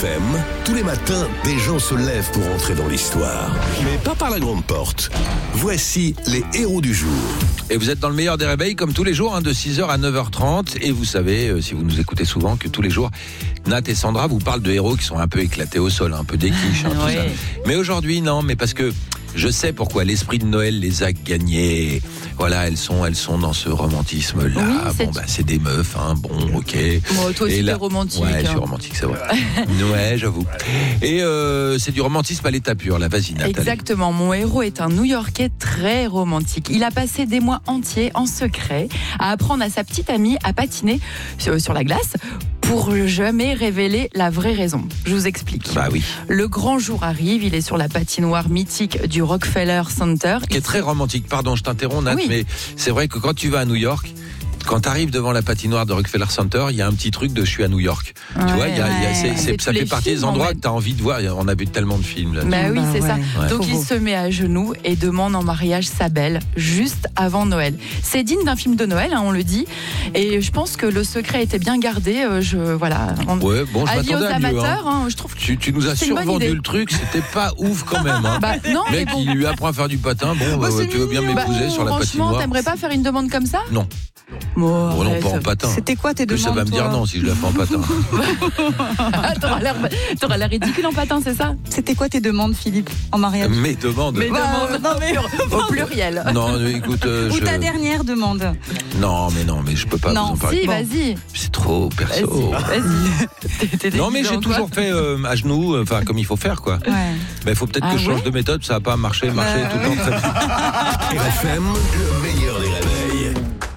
F M, tous les matins, des gens se lèvent pour entrer dans l'histoire. Mais pas par la grande porte. Voici les héros du jour. Et vous êtes dans le meilleur des réveils, comme tous les jours, hein, de six heures à neuf heures trente. Et vous savez, euh, si vous nous écoutez souvent, que tous les jours, Nat et Sandra vous parlent de héros qui sont un peu éclatés au sol, un peu des quiches, hein, tout Oui. ça. Mais aujourd'hui, non, mais parce que je sais pourquoi l'esprit de Noël les a gagnés. Voilà, elles sont, elles sont dans ce romantisme-là. Oui, c'est- bon, bah, c'est des meufs, hein, bon, ok. Bon, toi aussi, Et t'es romantique, Ouais, je suis hein. romantique, c'est vrai. Ouais, j'avoue. Et euh, c'est du romantisme à l'état pur, la vas-y, Nathalie. Exactement, mon héros est un New-Yorkais très romantique. Il a passé des mois entiers en secret à apprendre à sa petite amie à patiner sur, sur la glace pour jamais révéler la vraie raison. Je vous explique. Bah oui. Le grand jour arrive, il est sur la patinoire mythique du Rockefeller Center. Qui est très romantique. Pardon, je t'interromps, Nat, Oui. mais c'est vrai que quand tu vas à New York, quand tu arrives devant la patinoire de Rockefeller Center, il y a un petit truc de je suis à New York. Ouais, tu vois, il y a, il y a- ouais. c'est- C'est c'est- tous ça fait les partie des films, en endroits fait. que tu as envie de voir. On a vu tellement de films là. Bah oui, Bah c'est ouais. ça. Ouais. Donc Trop il beau. se met à genoux et demande en mariage sa belle juste avant Noël. C'est digne d'un film de Noël, hein, on le dit. Et je pense que le secret était bien gardé. euh, Je voilà. On- Ouais, bon, je Avis aux m'attendais à mieux. amateurs, hein. hein, je trouve. Tu, tu nous as C'est une bonne survendu idée. le truc, c'était pas ouf quand même. Hein. Bah, non, mais Mec, bon. il lui apprend à faire du patin. Bon, bah, ouais, tu veux bien Bah, m'épouser sur la franchement, patinoire. t'aimerais pas faire une demande comme ça? Non. Bon, Bon, non, arrête. pas en patin. C'était quoi tes Que demandes ça va me dire toi non si je la fais en patin. Ah, T'auras l'air, t'auras l'air ridicule en patin, c'est ça? C'était quoi tes demandes, Philippe, en mariage? Mes demandes. Mes Bah, demandes non, mais- au pluriel. Non, mais écoute, euh, Ou je... ta dernière demande? non, mais non, mais je peux pas Non, vous en parler. Si, Bon. vas-y. C'est trop perso. Vas-y, vas-y. T'es- t'es Non, mais déguisé j'ai en quoi? toujours fait euh, à genoux, euh, enfin comme il faut faire quoi. Ouais. Mais il faut peut-être Ah que je change ouais de méthode, ça va pas marcher, marcher Bah, tout le temps. très bien. R F M, le meilleur des réveils.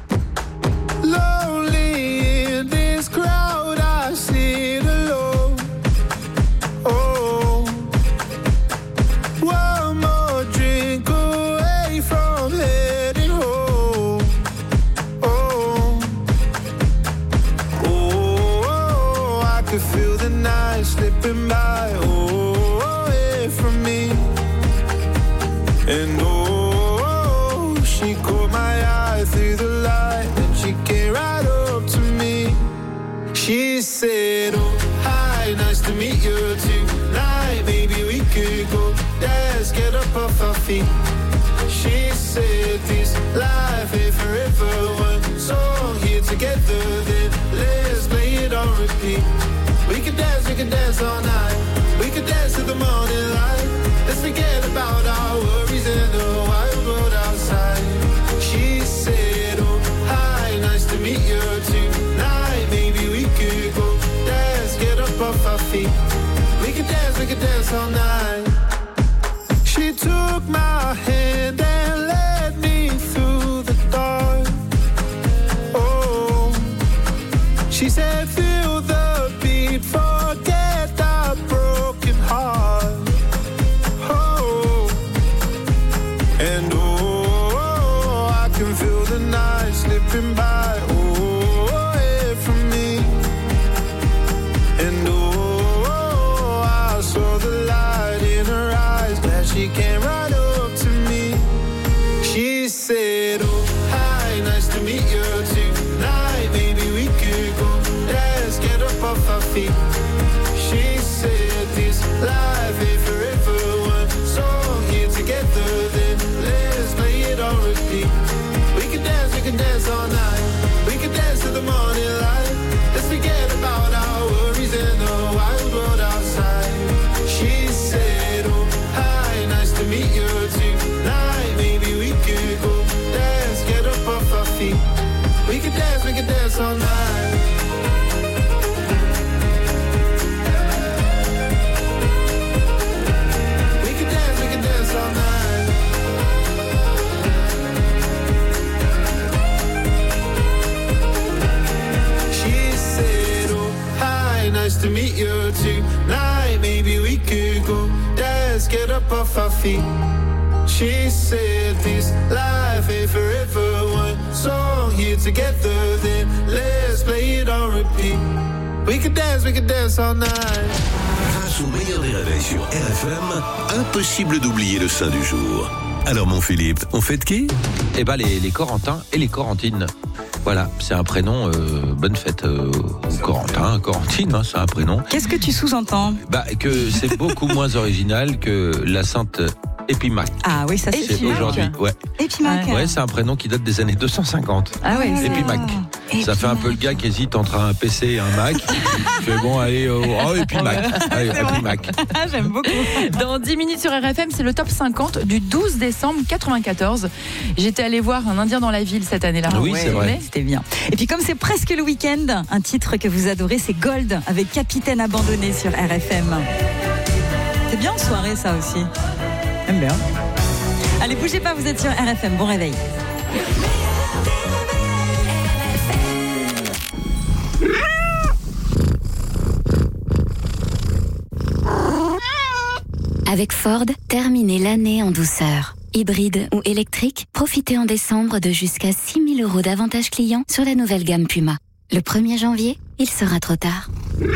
Lonely in this crowd, I sit alone. Oh, one more drink away from heading home. Oh, oh, I could feel the night slipping by. Oh, away from me. And oh, she caught my eye through the light, and she came right up to me. She said, oh, hi, nice to meet you tonight. Maybe we could go dance, get up off our feet. She said, this life ain't forever. One song here together, then let's play it on repeat. We could dance, we could dance all night. We could dance to the morning light. Let's forget about our worries in the wild world outside. She said, oh, hi, nice to meet you tonight. Maybe we could go dance, get up off our feet. We could dance, we could dance all night. She took my hand and led me through the dark. Oh, she said, feel the beat, forget the broken heart. Oh, and oh, I can feel the night slipping by. Oh, away from me. And oh, I saw the light in her eyes. Glad she came right up to me. She said, oh, hi, nice to meet you tonight. Maybe we could go dance, get up off our feet. She said, this life ain't forever. One song here together, then let's play it on repeat. We can dance, we can dance all night. We can dance to the morning light. Let's forget about our worries in the wild world outside. She said, oh, hi, nice to meet you tonight. Maybe we could go dance, get up off our feet. We can dance, we can dance all night. We can dance, we can dance all night. She said, oh, hi, nice to meet you tonight. Maybe we could go dance, get up off our feet. She said, this life ain't forever. One song here together, then let's play it on repeat. We can dance, we can dance all night. Grâce au meilleur des réveils sur R F M, impossible d'oublier le saint du jour. Alors mon Philippe, on fête qui? Eh ben les, les Corentins et les Corentines. Voilà, c'est un prénom. Euh, bonne fête euh, au Corentin, Corentine, hein, c'est un prénom. Qu'est-ce que tu sous-entends? Bah que c'est beaucoup moins original que la sainte Épimaque. Ah oui, ça c'est C'est aujourd'hui. Ouais. Épimaque. Ouais, c'est un prénom qui date des années deux cent cinquante. Ah oui, c'est- Épimaque. Ça fait un peu le gars qui hésite entre un P C et un Mac. Il fait bon, allez, oh, oh Épimaque. Allez, Épimaque. J'aime beaucoup. Dans dix minutes sur R F M, c'est le top cinquante du douze décembre quatre-vingt-quatorze. J'étais allée voir Un Indien dans la ville cette année-là. Oui, c'est vrai. C'était bien. Et puis comme c'est presque le week-end, un titre que vous adorez, c'est Gold avec Capitaine Abandonné sur R F M. C'est bien en soirée ça aussi. J'aime bien. Allez, bougez pas, vous êtes sur R F M. Bon réveil. Avec Ford, terminez l'année en douceur. Hybride ou électrique, profitez en décembre de jusqu'à six mille euros d'avantages clients sur la nouvelle gamme Puma. Le premier janvier, il sera trop tard.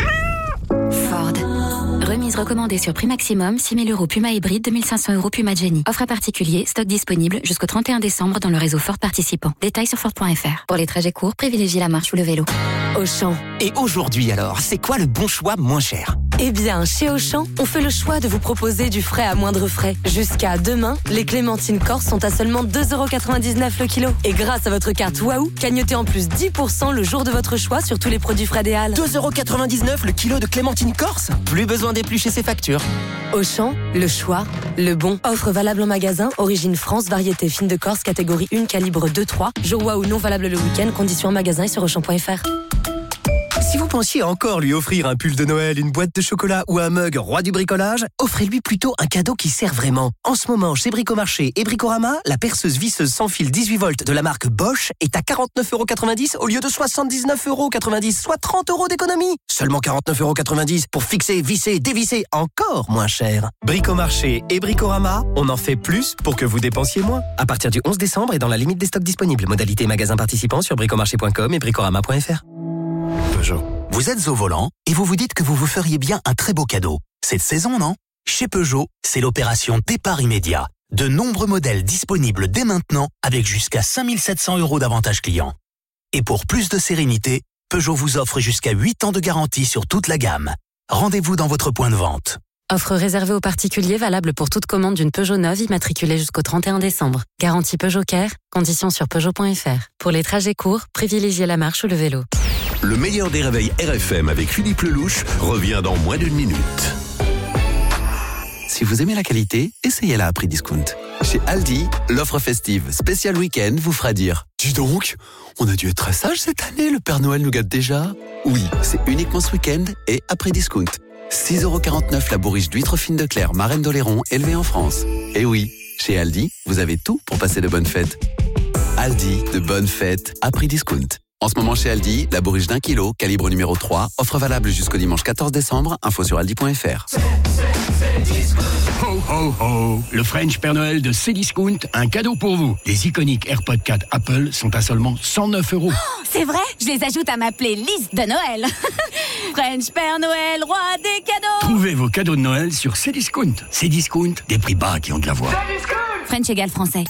Ford. Remise recommandée sur prix maximum, six mille euros Puma hybride, deux mille cinq cents euros Puma Jenny. Offre à particulier, stock disponible jusqu'au trente et un décembre dans le réseau Ford participant. Détails sur Ford point F R. Pour les trajets courts, privilégiez la marche ou le vélo. Auchan. Et aujourd'hui alors, c'est quoi le bon choix moins cher? Eh bien, chez Auchan, on fait le choix de vous proposer du frais à moindre frais. Jusqu'à demain, les clémentines corse sont à seulement deux euros quatre-vingt-dix-neuf le kilo. Et grâce à votre carte Waouh, cagnotez en plus dix pour cent le jour de votre choix sur tous les produits frais des Halles. deux euros quatre-vingt-dix-neuf le kilo de clémentine corse? Plus besoin d'éplucher ses factures. Auchan, le choix, le bon. Offre valable en magasin, origine France, variété fine de Corse, catégorie un, calibre deux trois. Jour Waouh non valable le week-end, conditions en magasin et sur auchan point F R. Si vous pensiez encore lui offrir un pull de Noël, une boîte de chocolat ou un mug roi du bricolage, offrez-lui plutôt un cadeau qui sert vraiment. En ce moment, chez Bricomarché et Bricorama, la perceuse visseuse sans fil dix-huit volts de la marque Bosch est à quarante-neuf euros quatre-vingt-dix au lieu de soixante-dix-neuf euros quatre-vingt-dix, soit trente euros d'économie. Seulement quarante-neuf euros quatre-vingt-dix pour fixer, visser, dévisser, encore moins cher. Bricomarché et Bricorama, on en fait plus pour que vous dépensiez moins. À partir du onze décembre et dans la limite des stocks disponibles. Modalité magasin participant sur bricomarché point com et bricorama point F R. Peugeot. Vous êtes au volant et vous vous dites que vous vous feriez bien un très beau cadeau. Cette saison, non? Chez Peugeot, c'est l'opération départ immédiat. De nombreux modèles disponibles dès maintenant avec jusqu'à cinq mille sept cents euros d'avantages clients. Et pour plus de sérénité, Peugeot vous offre jusqu'à huit ans de garantie sur toute la gamme. Rendez-vous dans votre point de vente. Offre réservée aux particuliers valable pour toute commande d'une Peugeot neuve immatriculée jusqu'au trente et un décembre. Garantie Peugeot Care, conditions sur peugeot point F R. Pour les trajets courts, privilégiez la marche ou le vélo. Le meilleur des réveils R F M avec Philippe Lelouch revient dans moins d'une minute. Si vous aimez la qualité, essayez-la à prix discount. Chez Aldi, l'offre festive spécial week-end vous fera dire « Dis donc, on a dû être très sage cette année, le Père Noël nous gâte déjà ?» Oui, c'est uniquement ce week-end et à prix discount. six euros quarante-neuf la bourriche d'huître fine de Claire, marraine d'Oléron, élevée en France. Et oui, chez Aldi, vous avez tout pour passer de bonnes fêtes. Aldi, de bonnes fêtes à prix discount. En ce moment chez Aldi, la bourriche d'un kilo, calibre numéro trois, offre valable jusqu'au dimanche quatorze décembre, info sur aldi point F R. Ho ho ho, le French Père Noël de Cdiscount, un cadeau pour vous. Les iconiques AirPods quatre Apple sont à seulement cent neuf euros. Oh, c'est vrai, je les ajoute à ma playlist de Noël. French Père Noël, roi des cadeaux. Trouvez vos cadeaux de Noël sur Cdiscount. Cdiscount, des prix bas qui ont de la voix. French égale français.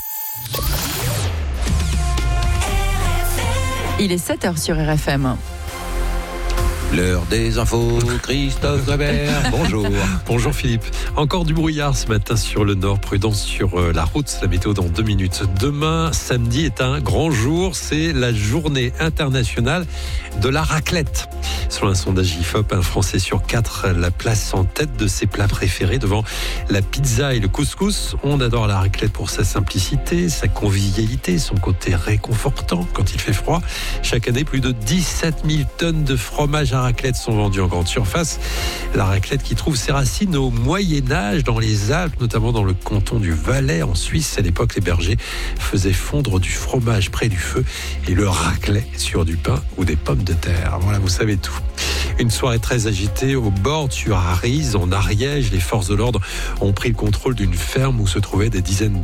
Il est sept heures sur R F M. L'heure des infos, Christophe Weber, bonjour. Bonjour Philippe. Encore du brouillard ce matin sur le nord, prudence sur la route, la météo dans deux minutes. Demain, samedi, est un grand jour, c'est la journée internationale de la raclette. Selon un sondage I F O P, un Français sur quatre la place en tête de ses plats préférés devant la pizza et le couscous. On adore la raclette pour sa simplicité, sa convivialité, son côté réconfortant quand il fait froid. Chaque année, plus de dix-sept mille tonnes de fromage à raclette sont vendues en grande surface. La raclette qui trouve ses racines au Moyen-Âge dans les Alpes, notamment dans le canton du Valais en Suisse. À l'époque, les bergers faisaient fondre du fromage près du feu et le raclaient sur du pain ou des pommes de terre. Voilà, vous savez tout. Une soirée très agitée au bord sur Arize, en Ariège. Les forces de l'ordre ont pris le contrôle d'une ferme où se trouvaient des dizaines